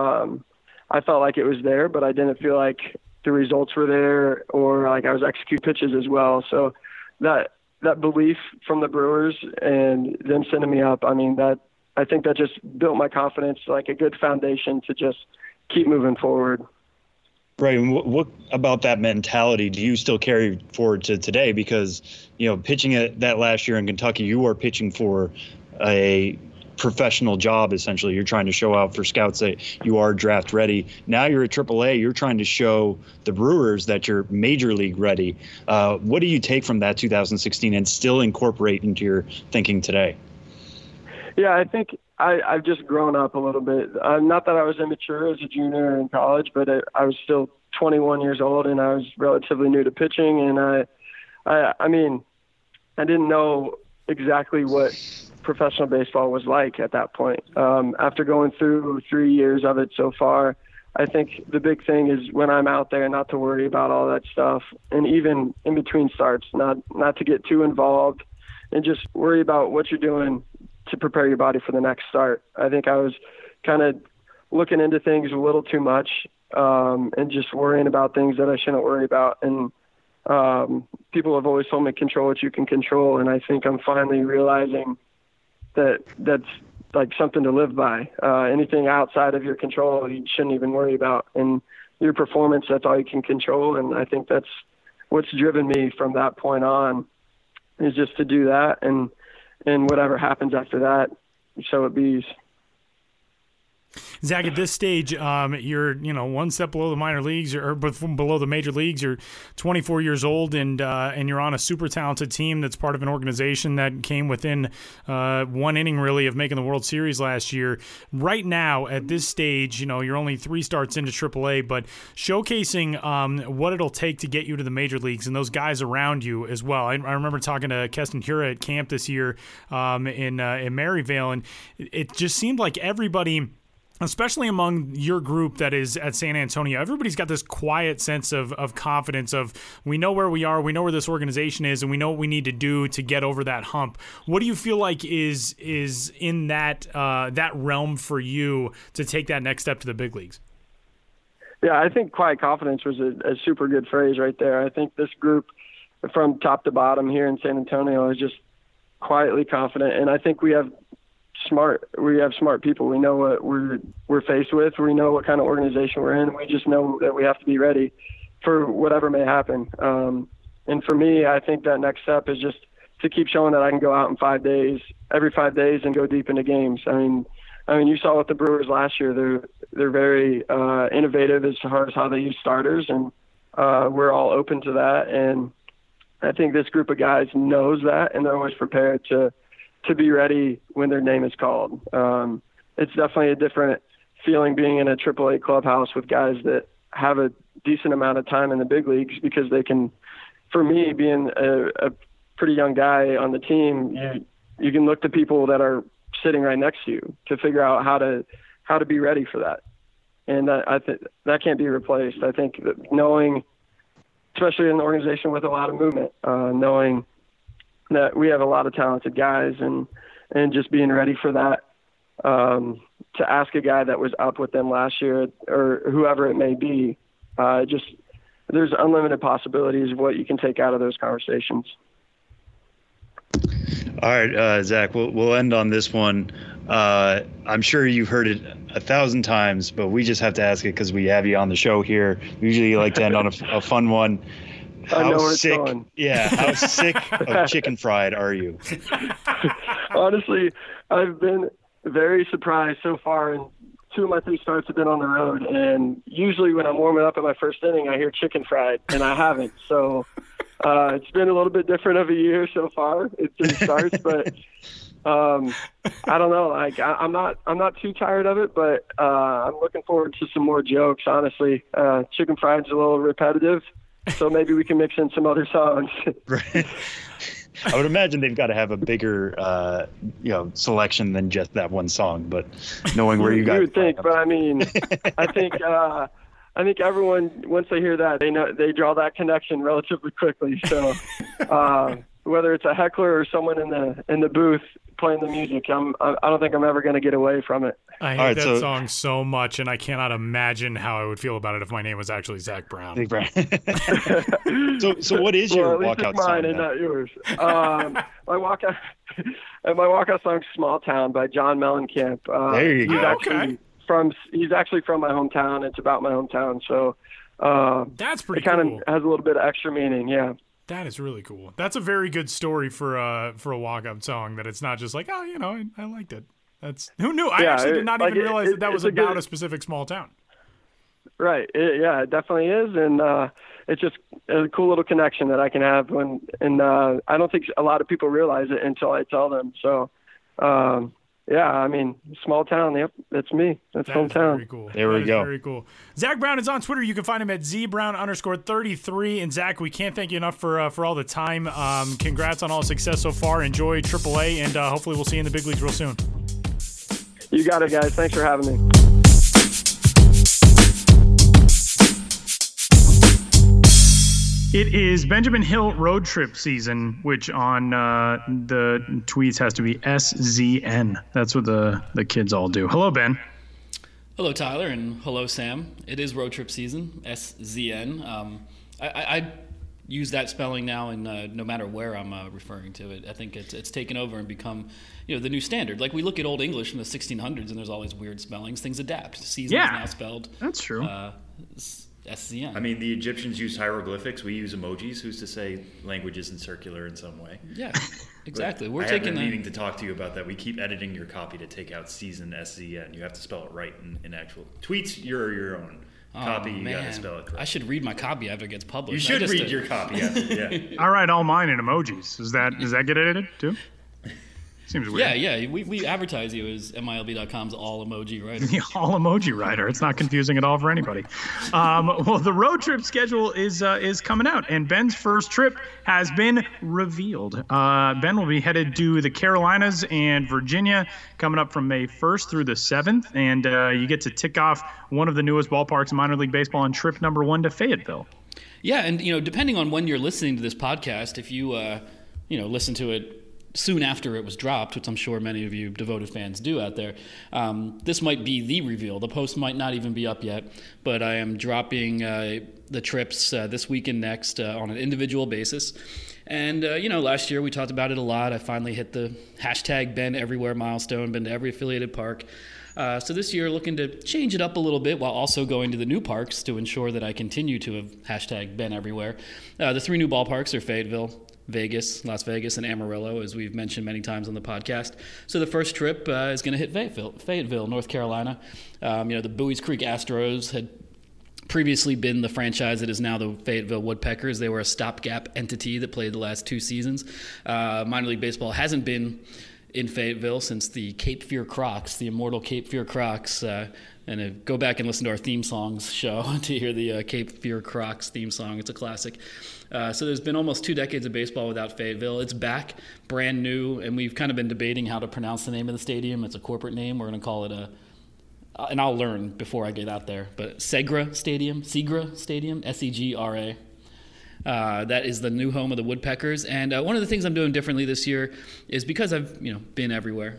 I felt like it was there, but I didn't feel like the results were there, or like I was executing pitches as well. So that belief from the Brewers and them sending me up, I mean, I think that just built my confidence, like a good foundation to just keep moving forward. Right. And what about that mentality do you still carry forward to today? Because, pitching at that last year in Kentucky, you were pitching for a professional job. Essentially, you're trying to show out for scouts that you are draft ready. Now you're at AAA, you're trying to show the Brewers that you're major league ready. What do you take from that 2016 and still incorporate into your thinking today? Yeah, I think I've just grown up a little bit. Not that I was immature as a junior in college, but I was still 21 years old and I was relatively new to pitching. And I mean, I didn't know exactly what professional baseball was like at that point. After going through 3 years of it so far, I think the big thing is when I'm out there, not to worry about all that stuff, and even in between starts, not to get too involved, and just worry about what you're doing to prepare your body for the next start. I think I was kind of looking into things a little too much, and just worrying about things that I shouldn't worry about. And people have always told me control what you can control, and I think I'm finally realizing that's like something to live by. Anything outside of your control, you shouldn't even worry about. And your performance, that's all you can control. And I think that's what's driven me from that point on, is just to do that. And whatever happens after that, so it be. Zach, at this stage, you're one step below the minor leagues or below the major leagues. You're 24 years old, and you're on a super talented team that's part of an organization that came within 1 inning really of making the World Series last year. Right now, at this stage, you're only 3 starts into AAA, but showcasing what it'll take to get you to the major leagues and those guys around you as well. I remember talking to Keston Hiura at camp this year in Maryvale, and it just seemed like everybody, especially among your group that is at San Antonio, everybody's got this quiet sense of confidence of, we know where we are, we know where this organization is, and we know what we need to do to get over that hump. What do you feel like is in that realm for you to take that next step to the big leagues? Yeah, I think quiet confidence was a super good phrase right there. I think this group from top to bottom here in San Antonio is just quietly confident, and I think we have smart people. We know what we're faced with. We know what kind of organization we're in. We just know that we have to be ready for whatever may happen. And for me, I think that next step is just to keep showing that I can go out in every 5 days and go deep into games. I mean, you saw with the Brewers last year, they're very innovative as far as how they use starters, and we're all open to that. And I think this group of guys knows that, and they're always prepared to be ready when their name is called. It's definitely a different feeling being in a AAA clubhouse with guys that have a decent amount of time in the big leagues, because they can, for me, being a pretty young guy on the team, you can look to people that are sitting right next to you to figure out how to be ready for that. And I think that can't be replaced. I think that knowing, especially in an organization with a lot of movement, knowing that we have a lot of talented guys, and just being ready for that, to ask a guy that was up with them last year or whoever it may be, there's unlimited possibilities of what you can take out of those conversations. All right, Zach, we'll end on this one. I'm sure you've heard it 1,000 times, but we just have to ask it because we have you on the show here. Usually you like to end on a fun one. How sick of chicken fried are you? Honestly, I've been very surprised so far, and 2 of my 3 starts have been on the road, and usually when I'm warming up at my first inning, I hear chicken fried, and I haven't. So it's been a little bit different of a year so far. It's 3 starts, but I don't know. Like I'm not too tired of it, but I'm looking forward to some more jokes. Honestly, chicken fried's a little repetitive, so maybe we can mix in some other songs. Right. I would imagine they've got to have a bigger, selection than just that one song. But knowing where you guys, you would think. But I mean, I think everyone, once they hear that, they draw that connection relatively quickly. So whether it's a heckler or someone in the booth playing the music, I don't think I'm ever going to get away from it. I hate that song so much, and I cannot imagine how I would feel about it if my name was actually Zach Brown. So what is your walkout song? Mine and not yours. My walkout song is "Small Town" by John Mellencamp. There you go. He's actually from my hometown. It's about my hometown, so that's pretty. It kind of has a little bit of extra meaning, yeah. That is really cool. That's a very good story for a walk-up song. That it's not just like, I liked it. That's who knew. I actually did not even realize that was about a specific small town. Right. It definitely is, and it's just a cool little connection that I can have and I don't think a lot of people realize it until I tell them. So. I mean, small town. Yep, that's me. That's hometown. Very cool. There we go. Very cool. Zach Brown is on Twitter. You can find him at @ZBrown_33. And Zach, we can't thank you enough for all the time. Congrats on all the success so far. Enjoy AAA, and hopefully we'll see you in the big leagues real soon. You got it, guys. Thanks for having me. It is Benjamin Hill road trip season, which on the tweets has to be SZN. That's what the kids all do. Hello, Ben. Hello, Tyler, and hello, Sam. It is road trip season, SZN. I use that spelling now, and no matter where I'm referring to it, I think it's taken over and become the new standard. Like we look at Old English in the 1600s, and there's all these weird spellings. Things adapt. Season is now spelled. That's true. SZN. I mean, the Egyptians used hieroglyphics. We use emojis. Who's to say language isn't circular in some way? Yeah, exactly. I have been meaning to talk to you about that. We keep editing your copy to take out season SZN. You have to spell it right in actual tweets. You're your own copy. You got to spell it correct. I should read my copy after it gets published. You should read your copy after. Yeah. All right, all mine in emojis. Does that get edited too? Seems weird. Yeah. We advertise you as MILB.com's all emoji writer. The all emoji writer. It's not confusing at all for anybody. Well, the road trip schedule is coming out, and Ben's first trip has been revealed. Ben will be headed to the Carolinas and Virginia coming up from May 1st through the 7th, and you get to tick off one of the newest ballparks in minor league baseball on trip number 1 to Fayetteville. Yeah, and depending on when you're listening to this podcast, if you listen to it soon after it was dropped, which I'm sure many of you devoted fans do out there, this might be the reveal. The post might not even be up yet, but I am dropping the trips this week and next on an individual basis. And, last year we talked about it a lot. I finally hit the hashtag Been Everywhere milestone, been to every affiliated park. So this year, looking to change it up a little bit while also going to the new parks to ensure that I continue to have hashtag Been Everywhere. The 3 new ballparks are Fayetteville, Vegas, Las Vegas, and Amarillo, as we've mentioned many times on the podcast. So the first trip is going to hit Fayetteville, North Carolina. The Buies Creek Astros had previously been the franchise that is now the Fayetteville Woodpeckers. They were a stopgap entity that played the last 2 seasons. Minor League Baseball hasn't been in Fayetteville since the Cape Fear Crocs, the immortal Cape Fear Crocs. And go back and listen to our theme songs show to hear the Cape Fear Crocs theme song. It's a classic. So there's been almost 2 decades of baseball without Fayetteville. It's back, brand new, and we've kind of been debating how to pronounce the name of the stadium. It's a corporate name. We're going to call it and I'll learn before I get out there, but Segra Stadium, S-E-G-R-A. That is the new home of the Woodpeckers. And one of the things I'm doing differently this year is because I've been everywhere.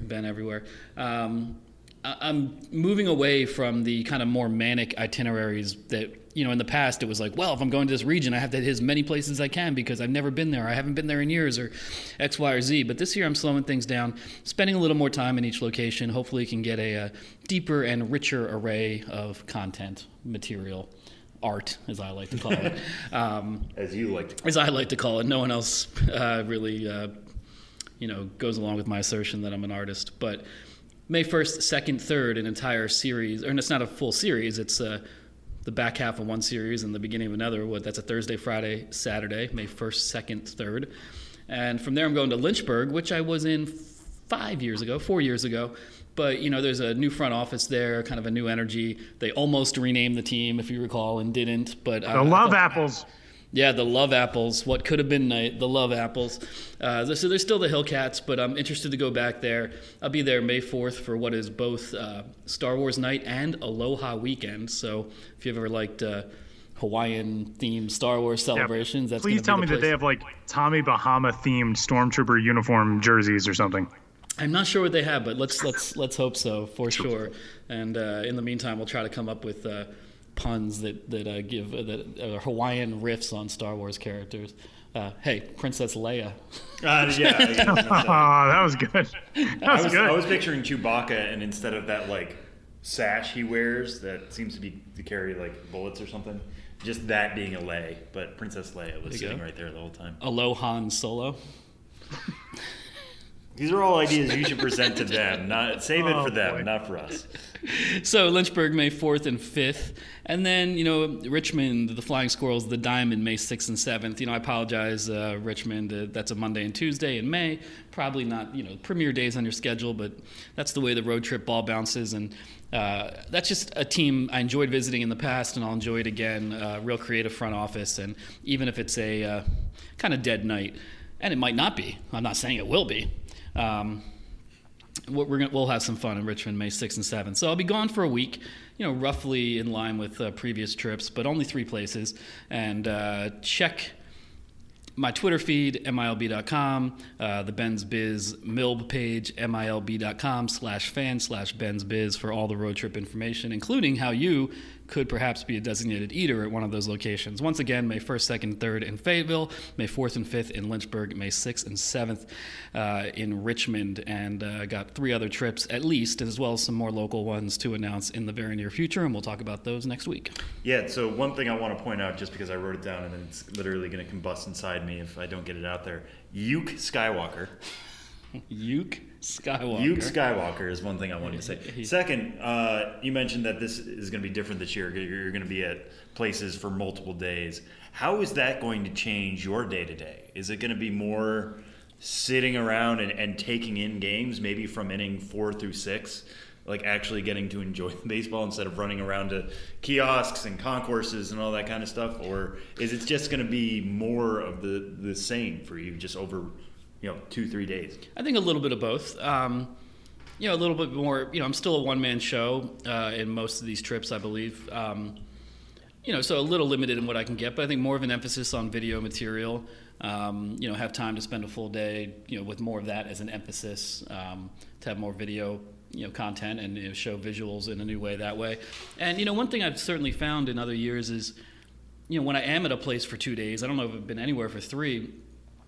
I'm moving away from the kind of more manic itineraries that, in the past it was like, well, if I'm going to this region, I have to hit as many places as I can because I've never been there. I haven't been there in years, or X, Y, or Z. But this year I'm slowing things down, spending a little more time in each location. Hopefully can get a deeper and richer array of content, material, art, as I like to call it. As you like to call it. As I like to call it. No one else really, goes along with my assertion that I'm an artist. But May 1st, 2nd, 3rd, an entire series, or it's not a full series, it's the back half of one series and the beginning of another. That's a Thursday, Friday, Saturday, May 1st, 2nd, 3rd. And from there I'm going to Lynchburg, which I was in 4 years ago. But, there's a new front office there, kind of a new energy. They almost renamed the team, if you recall, and didn't. But the Love Apples. Yeah, the Love Apples. What could have been night, the Love Apples. So there's still the Hillcats, but I'm interested to go back there. I'll be there May 4th for what is both Star Wars night and Aloha weekend. So if you've ever liked Hawaiian-themed Star Wars celebrations, that's please tell me that they have like Tommy Bahama-themed Stormtrooper uniform jerseys or something. I'm not sure what they have, but let's hope so for sure. And in the meantime, we'll try to come up with puns that give Hawaiian riffs on Star Wars characters. Hey, Princess Leia. That was good. I was picturing Chewbacca, and instead of that sash he wears that seems to carry bullets or something, just that being a lei. But Princess Leia was sitting right there the whole time. Alohan Solo. These are all ideas you should present to them. Save it for them, not for us. So Lynchburg, May 4th and 5th. And then, Richmond, the Flying Squirrels, the Diamond, May 6th and 7th. I apologize, Richmond. That's a Monday and Tuesday in May. Probably not, premier days on your schedule, but that's the way the road trip ball bounces. And that's just a team I enjoyed visiting in the past, and I'll enjoy it again. Real creative front office. And even if it's a kind of dead night, and it might not be. I'm not saying it will be. We'll have some fun in Richmond, May 6th and 7th. So I'll be gone for a week, roughly in line with previous trips, but only 3 places. And check my Twitter feed, MILB.com, the Ben's Biz MILB page, MILB.com/fan/Ben's Biz for all the road trip information, including how you could perhaps be a designated eater at one of those locations. Once again, May 1st, 2nd, 3rd in Fayetteville, May 4th and 5th in Lynchburg, May 6th and 7th in Richmond, and got 3 other trips at least, as well as some more local ones to announce in the very near future, and we'll talk about those next week. Yeah, so one thing I want to point out, just because I wrote it down and then it's literally going to combust inside me if I don't get it out there. Yuke Skywalker. Yuke Skywalker. Yuke Skywalker is one thing I wanted to say. Second, you mentioned that this is going to be different this year. You're going to be at places for multiple days. How is that going to change your day-to-day? Is it going to be more sitting around and taking in games, maybe from inning 4 through 6, actually getting to enjoy the baseball instead of running around to kiosks and concourses and all that kind of stuff? Or is it just going to be more of the same for you, just over 2-3 days? I think a little bit of both. A little bit more. I'm still a one-man show in most of these trips, I believe. So a little limited in what I can get, but I think more of an emphasis on video material. Have time to spend a full day, with more of that as an emphasis, to have more video, content and show visuals in a new way that way. And one thing I've certainly found in other years is, when I am at a place for 2 days, I don't know if I've been anywhere for 3.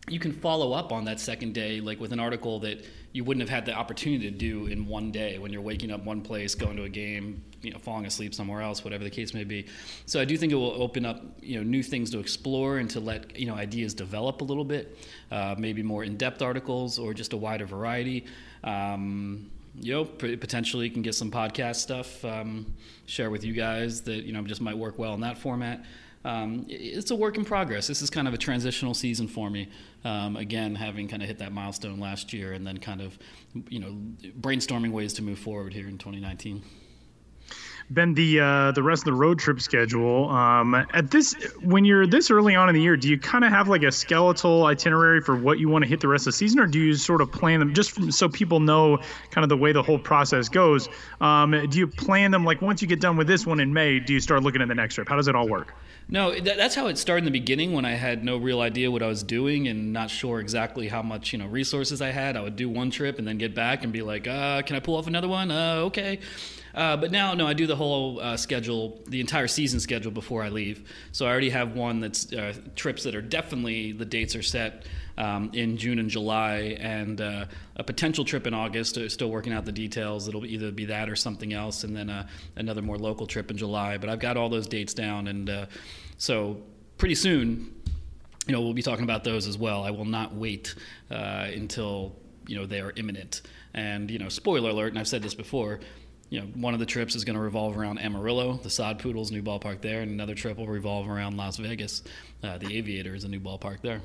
you can follow up on that second day, like with an article that you wouldn't have had the opportunity to do in one day when you're waking up one place, going to a game, falling asleep somewhere else, whatever the case may be. So I do think it will open up, new things to explore and to let, ideas develop a little bit, maybe more in-depth articles or just a wider variety. Potentially you can get some podcast stuff, share with you guys that, just might work well in that format. It's a work in progress. This is kind of a transitional season for me. Again, having kind of hit that milestone last year and then kind of, brainstorming ways to move forward here in 2019. Ben, the rest of the road trip schedule, when you're this early on in the year, do you kind of have like a skeletal itinerary for what you want to hit the rest of the season, or do you sort of plan them so people know kind of the way the whole process goes? Do you plan them like once you get done with this one in May, do you start looking at the next trip? How does it all work? No, that's how it started in the beginning when I had no real idea what I was doing and not sure exactly how much resources I had. I would do one trip and then get back and be like, can I pull off another one? Okay. But now, no, I do the whole schedule, the entire season schedule before I leave. So I already have one that's trips that are definitely, the dates are set in June and July, and a potential trip in August. Still working out the details. It'll either be that or something else, and then another more local trip in July. But I've got all those dates down, and so pretty soon, we'll be talking about those as well. I will not wait until they are imminent. And spoiler alert, and I've said this before. One of the trips is going to revolve around Amarillo, the Sod Poodles, new ballpark there, and another trip will revolve around Las Vegas. The Aviator is a new ballpark there.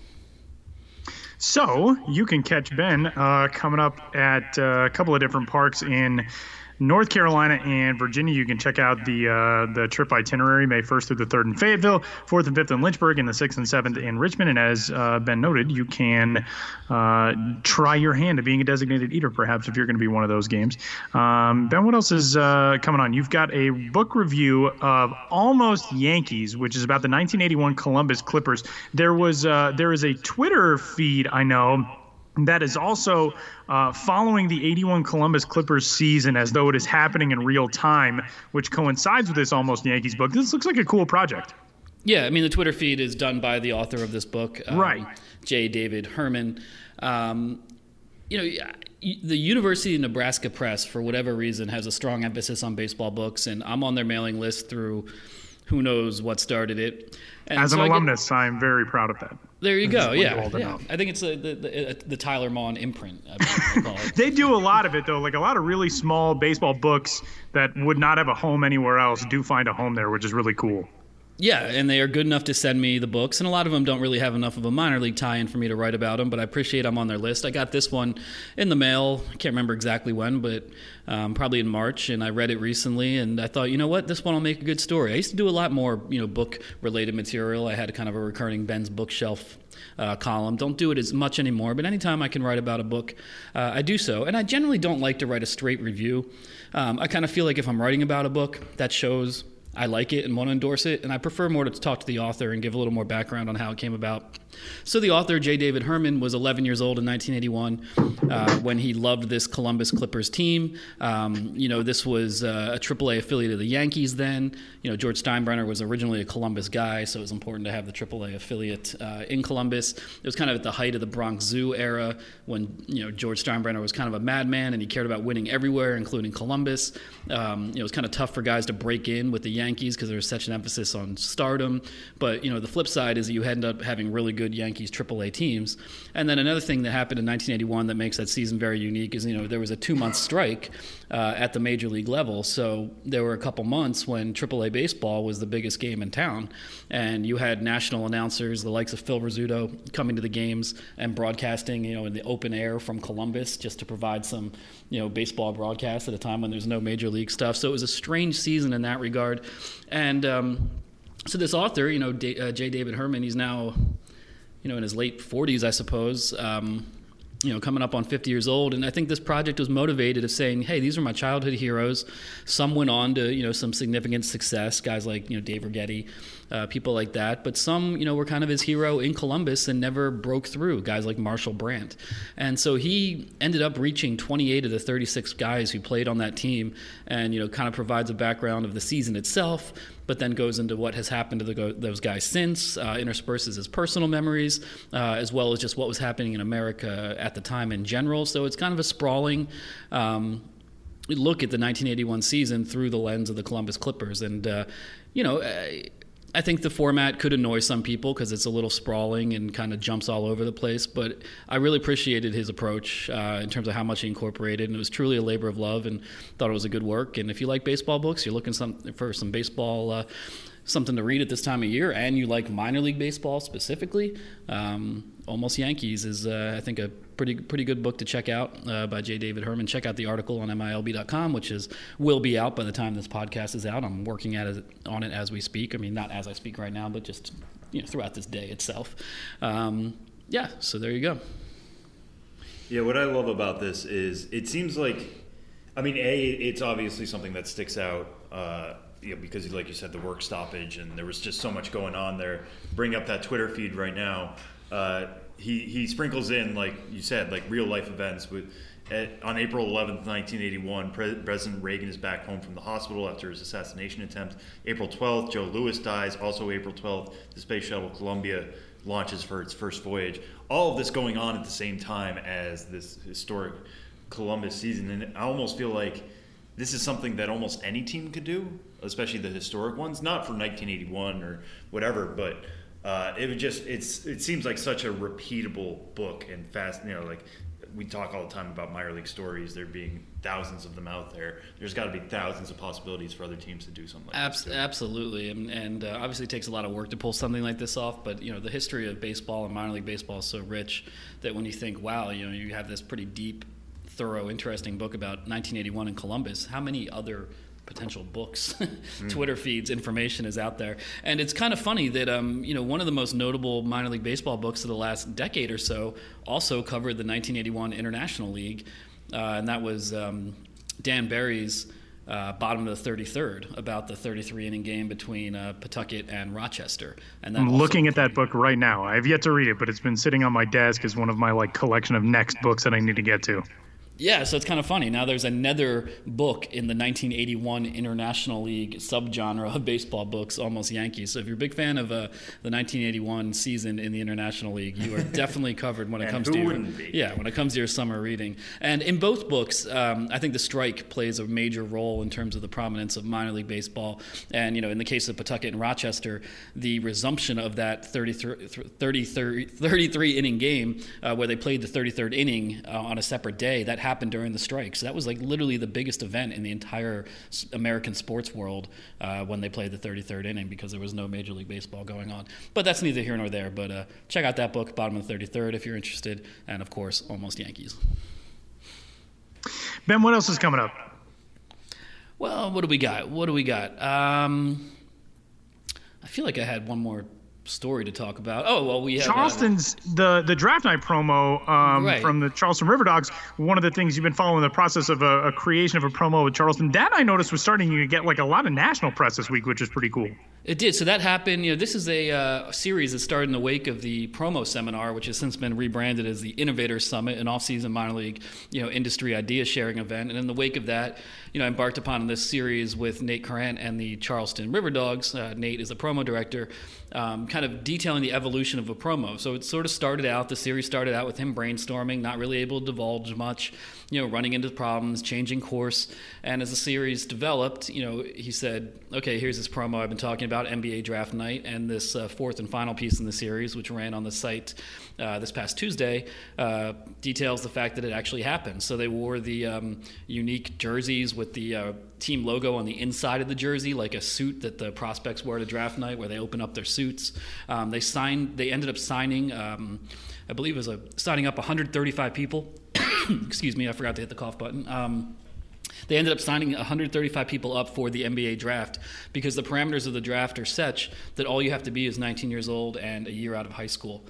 So you can catch Ben coming up at a couple of different parks in North Carolina and Virginia. You can check out the trip itinerary, May 1st through the 3rd in Fayetteville, 4th and 5th in Lynchburg, and the 6th and 7th in Richmond. And as Ben noted, you can try your hand at being a designated eater, perhaps, if you're going to be one of those games. Ben, what else is coming on? You've got a book review of Almost Yankees, which is about the 1981 Columbus Clippers. There is a Twitter feed, I know, that is also following the 81 Columbus Clippers season as though it is happening in real time, which coincides with this Almost Yankees book. This looks like a cool project. Yeah, I mean, the Twitter feed is done by the author of this book, right? J. David Herman. The University of Nebraska Press, for whatever reason, has a strong emphasis on baseball books, and I'm on their mailing list through who knows what started it. And as an alumnus, I'm very proud of that. There you go. Yeah. I think it's the Tyler Maughan imprint. I call it. They do a lot of it, though. Like a lot of really small baseball books that would not have a home anywhere else do find a home there, which is really cool. Yeah, and they are good enough to send me the books, and a lot of them don't really have enough of a minor league tie-in for me to write about them, but I appreciate I'm on their list. I got this one in the mail. I can't remember exactly when, but probably in March, and I read it recently, and I thought, you know what, this one will make a good story. I used to do a lot more, book-related material. I had kind of a recurring Ben's Bookshelf column. Don't do it as much anymore, but anytime I can write about a book, I do so. And I generally don't like to write a straight review. I kind of feel like if I'm writing about a book, that shows I like it and want to endorse it, and I prefer more to talk to the author and give a little more background on how it came about. So the author, J. David Herman, was 11 years old in 1981 when he loved this Columbus Clippers team. This was a AAA affiliate of the Yankees then. George Steinbrenner was originally a Columbus guy, so it was important to have the AAA affiliate in Columbus. It was kind of at the height of the Bronx Zoo era when, George Steinbrenner was kind of a madman and he cared about winning everywhere, including Columbus. It was kind of tough for guys to break in with the Yankees because there was such an emphasis on stardom. But, the flip side is that you end up having really good Yankees AAA teams. And then another thing that happened in 1981 that makes that season very unique is, there was a 2-month strike at the major league level. So there were a couple months when AAA baseball was the biggest game in town. And you had national announcers, the likes of Phil Rizzuto, coming to the games and broadcasting, in the open air from Columbus just to provide some, baseball broadcasts at a time when there's no major league stuff. So it was a strange season in that regard. And so this author, J. David Herman, he's now, in his late 40s, I suppose, coming up on 50 years old. And I think this project was motivated of saying, hey, these are my childhood heroes. Some went on to, some significant success, guys like, Dave Righetti, people like that. But some, were kind of his hero in Columbus and never broke through, guys like Marshall Brandt. And so he ended up reaching 28 of the 36 guys who played on that team, and, kind of provides a background of the season itself, but then goes into what has happened to those guys since, intersperses his personal memories, as well as just what was happening in America at the time in general. So it's kind of a sprawling look at the 1981 season through the lens of the Columbus Clippers. And, I think the format could annoy some people because it's a little sprawling and kind of jumps all over the place, but I really appreciated his approach in terms of how much he incorporated, and it was truly a labor of love, and thought it was a good work. And if you like baseball books, you're looking for some baseball something to read at this time of year, and you like minor league baseball specifically, Almost Yankees is, I think, a pretty good book to check out by J. David Herman. Check out the article on MILB.com, which will be out by the time this podcast is out. I'm working on it as we speak. I mean, not as I speak right now, but just throughout this day itself. So there you go. Yeah, what I love about this is it seems like, it's obviously something that sticks out. Because, like you said, the work stoppage, and there was just so much going on there. Bring up that Twitter feed right now. He sprinkles in, like you said, like real life events. On April 11th, 1981, President Reagan is back home from the hospital after his assassination attempt. April 12th, Joe Louis dies. Also April 12th, the Space Shuttle Columbia launches for its first voyage. All of this going on at the same time as this historic Columbus season, and I almost feel like this is something that almost any team could do, especially the historic ones. Not for 1981 or whatever, but it seems like such a repeatable book and fast. Like we talk all the time about minor league stories, there being thousands of them out there. There's got to be thousands of possibilities for other teams to do something like this. Absolutely, and obviously it takes a lot of work to pull something like this off. But the history of baseball and minor league baseball is so rich that when you think, wow, you have this pretty deep, thorough, interesting book about 1981 in Columbus, how many other potential books, Twitter feeds, information is out there? And it's kind of funny that one of the most notable minor league baseball books of the last decade or so also covered the 1981 International League, and that was Dan Barry's bottom of the 33rd, about the 33-inning game between Pawtucket and Rochester. And I'm looking at that book right now. I have yet to read it, but it's been sitting on my desk as one of my collection of next books that I need to get to. Yeah, so it's kind of funny. Now there's another book in the 1981 International League subgenre of baseball books, Almost Yankees. So if you're a big fan of the 1981 season in the International League, you are definitely covered when it comes to when it comes to your summer reading. And in both books, I think the strike plays a major role in terms of the prominence of minor league baseball. And in the case of Pawtucket and Rochester, the resumption of that 33 inning game where they played the 33rd inning on a separate day, that happened during the strike. So that was literally the biggest event in the entire American sports world when they played the 33rd inning, because there was no Major League Baseball going on. But that's neither here nor there. But check out that book, Bottom of the 33rd, if you're interested. And, of course, Almost Yankees. Ben, what else is coming up? Well, what do we got? I feel like I had one more story to talk about. Oh, well, we have Charleston's the draft night promo from the Charleston River Dogs. One of the things you've been following the process of a creation of a promo with Charleston. That I noticed was starting to get a lot of national press this week, which is pretty cool. It did. So that happened. This is a series that started in the wake of the promo seminar, which has since been rebranded as the Innovators Summit, an off-season minor league, industry idea sharing event. And in the wake of that, I embarked upon this series with Nate Corrant and the Charleston River Dogs. Nate is the promo director, kind of detailing the evolution of a promo. So it sort of the series started out with him brainstorming, not really able to divulge much, running into problems, changing course. And as the series developed, he said, okay, here's this promo I've been talking about, NBA Draft Night, and this fourth and final piece in the series, which ran on the site this past Tuesday, details the fact that it actually happened. So they wore the unique jerseys with the team logo on the inside of the jersey, like a suit that the prospects wear to draft night, where they open up their suits. They ended up signing, I believe it was signing up 135 people. Excuse me, I forgot to hit the cough button. They ended up signing 135 people up for the NBA draft because the parameters of the draft are such that all you have to be is 19 years old and a year out of high school.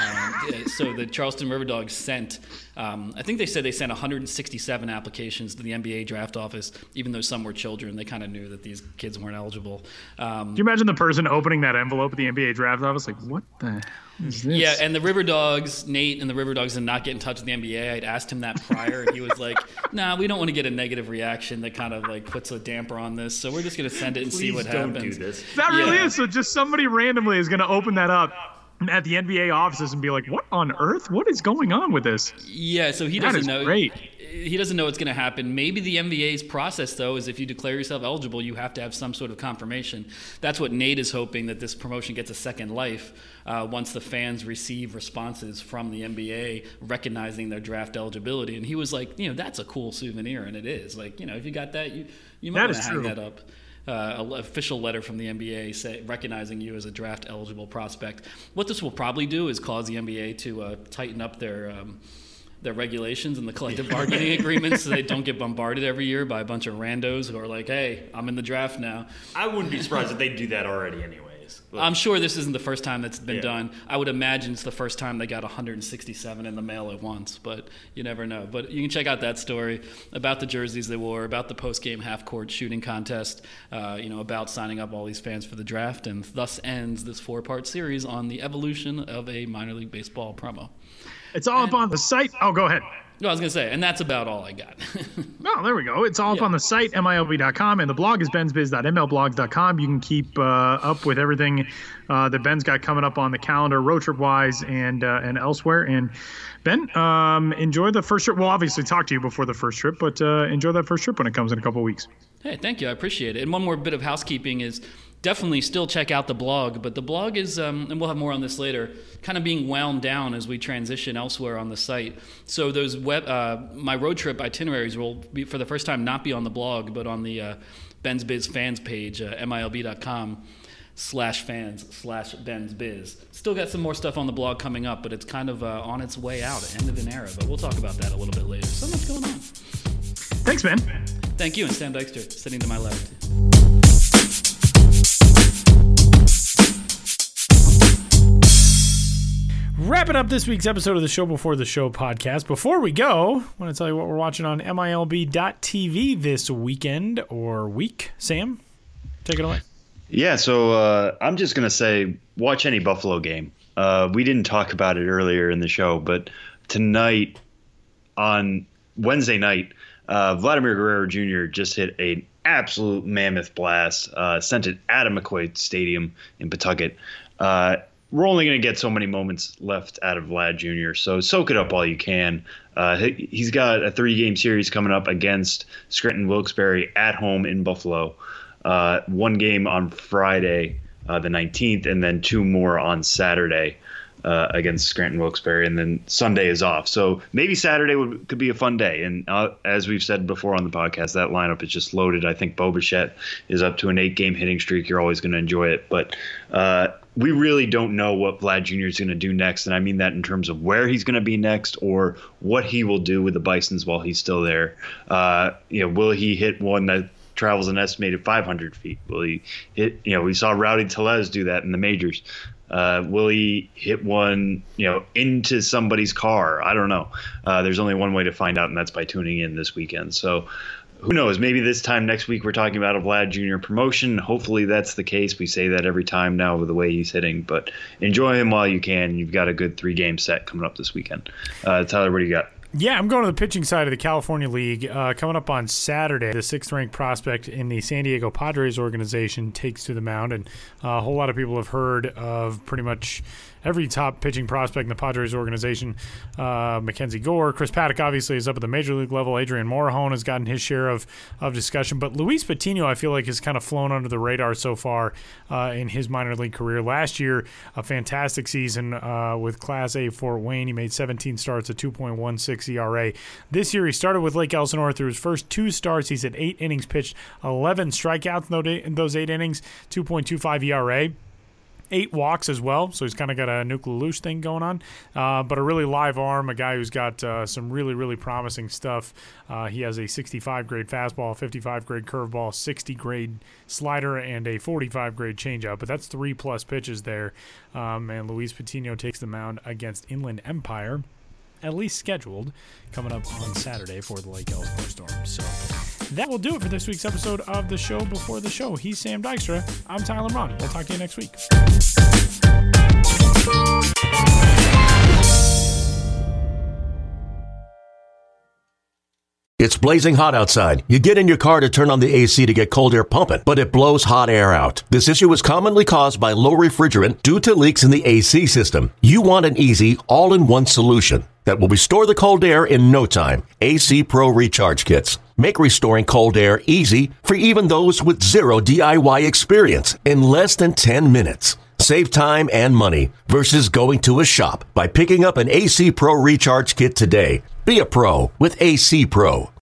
So the Charleston River Dogs sent, I think they said they sent 167 applications to the NBA draft office, even though some were children. They kind of knew that these kids weren't eligible. Do you imagine the person opening that envelope at the NBA draft office like, what the hell is this? Yeah, and the River Dogs, Nate and the River Dogs did not get in touch with the NBA. I'd asked him that prior, and he was like, nah, we don't want to get a negative reaction that kind of like puts a damper on this, so we're just going to send it and see what happens. Please don't do this. That really is. So just somebody randomly is going to open that up at the NBA offices and be like, what on earth? What is going on with this? Yeah, so he That doesn't is know. great. He doesn't know what's going to happen. Maybe the NBA's process, though, is if you declare yourself eligible, you have to have some sort of confirmation. That's what Nate is hoping, that this promotion gets a second life once the fans receive responses from the NBA recognizing their draft eligibility. And he was like, that's a cool souvenir, and it is. Like, if you got that, you might want to hang that up. An official letter from the NBA recognizing you as a draft-eligible prospect. What this will probably do is cause the NBA to tighten up their regulations and the collective bargaining agreements so they don't get bombarded every year by a bunch of randos who are like, hey, I'm in the draft now. I wouldn't be surprised if they do that already anyways. But I'm sure this isn't the first time that's been done. I would imagine it's the first time they got 167 in the mail at once, but you never know. But you can check out that story about the jerseys they wore, about the post-game half-court shooting contest, about signing up all these fans for the draft, and thus ends this 4-part series on the evolution of a minor league baseball promo. It's all up on the site. Oh, go ahead. No, I was going to say, and that's about all I got. Oh, there we go. It's all up on the site, MILB.com, and the blog is bensbiz.mlblogs.com. You can keep up with everything that Ben's got coming up on the calendar, road trip-wise and elsewhere. And, Ben, enjoy the first trip. We'll obviously talk to you before the first trip, but enjoy that first trip when it comes in a couple of weeks. Hey, thank you. I appreciate it. And one more bit of housekeeping is definitely still check out the blog, but the blog is, and we'll have more on this later, kind of being wound down as we transition elsewhere on the site. So those my road trip itineraries will be, for the first time, not be on the blog, but on the Ben's Biz fans page, MILB.com/fans/BensBiz. Still got some more stuff on the blog coming up, but it's kind of on its way out, end of an era. But we'll talk about that a little bit later. So much going on. Thanks, Ben. Thank you, and Sam Dykstra, sitting to my left. Wrapping up this week's episode of the Show Before the Show podcast. Before we go, I want to tell you what we're watching on MILB.TV this weekend or week. Sam, take it away. Yeah, so I'm just going to say watch any Buffalo game. We didn't talk about it earlier in the show, but tonight, on Wednesday night, Vladimir Guerrero Jr. just hit an absolute mammoth blast, sent it at McCoy Stadium in Pawtucket. We're only going to get so many moments left out of Vlad Jr., so soak it up while you can. He's got a 3-game series coming up against Scranton Wilkes-Barre at home in Buffalo. 1 game on Friday, the 19th, and then 2 more on Saturday against Scranton Wilkes-Barre, and then Sunday is off. So maybe Saturday could be a fun day. And as we've said before on the podcast, that lineup is just loaded. I think Bo Bichette is up to an 8-game hitting streak. You're always going to enjoy it. But we really don't know what Vlad Jr. is going to do next, and I mean that in terms of where he's going to be next or what he will do with the Bisons while he's still there. Will he hit one that travels an estimated 500 feet? Will he hit? We saw Rowdy Tellez do that in the majors. Will he hit one, into somebody's car? I don't know. There's only one way to find out, and that's by tuning in this weekend. So who knows? Maybe this time next week we're talking about a Vlad Jr. promotion. Hopefully that's the case. We say that every time now with the way he's hitting. But enjoy him while you can. You've got a good 3-game set coming up this weekend. Tyler, what do you got? Yeah, I'm going to the pitching side of the California League. Coming up on Saturday, the 6th-ranked prospect in the San Diego Padres organization takes to the mound, and a whole lot of people have heard of pretty much every top pitching prospect in the Padres organization. Mackenzie Gore, Chris Paddock obviously is up at the major league level. Adrian Morejon has gotten his share of discussion, but Luis Patino I feel like has kind of flown under the radar so far in his minor league career. Last year, a fantastic season with Class A Fort Wayne. He made 17 starts, a 2.16 ERA. This year he started with Lake Elsinore. Through his first 2 starts, he's at 8 innings pitched, 11 strikeouts in those 8 innings, 2.25 ERA. 8 walks as well, so he's kind of got a Nuke LaLoosh thing going on. But a really live arm, a guy who's got some really, really promising stuff. He has a 65-grade fastball, 55-grade curveball, 60-grade slider, and a 45-grade changeup. But that's 3+ pitches there. And Luis Patino takes the mound against Inland Empire, at least scheduled, coming up on Saturday for the Lake Elsinore Storm. So that will do it for this week's episode of The Show Before the Show. He's Sam Dykstra. I'm Tyler Braun. We'll talk to you next week. It's blazing hot outside. You get in your car to turn on the AC to get cold air pumping, but it blows hot air out. This issue is commonly caused by low refrigerant due to leaks in the AC system. You want an easy, all-in-one solution that will restore the cold air in no time. AC Pro Recharge Kits make restoring cold air easy for even those with zero DIY experience in less than 10 minutes. Save time and money versus going to a shop by picking up an AC Pro Recharge Kit today. Be a pro with AC Pro.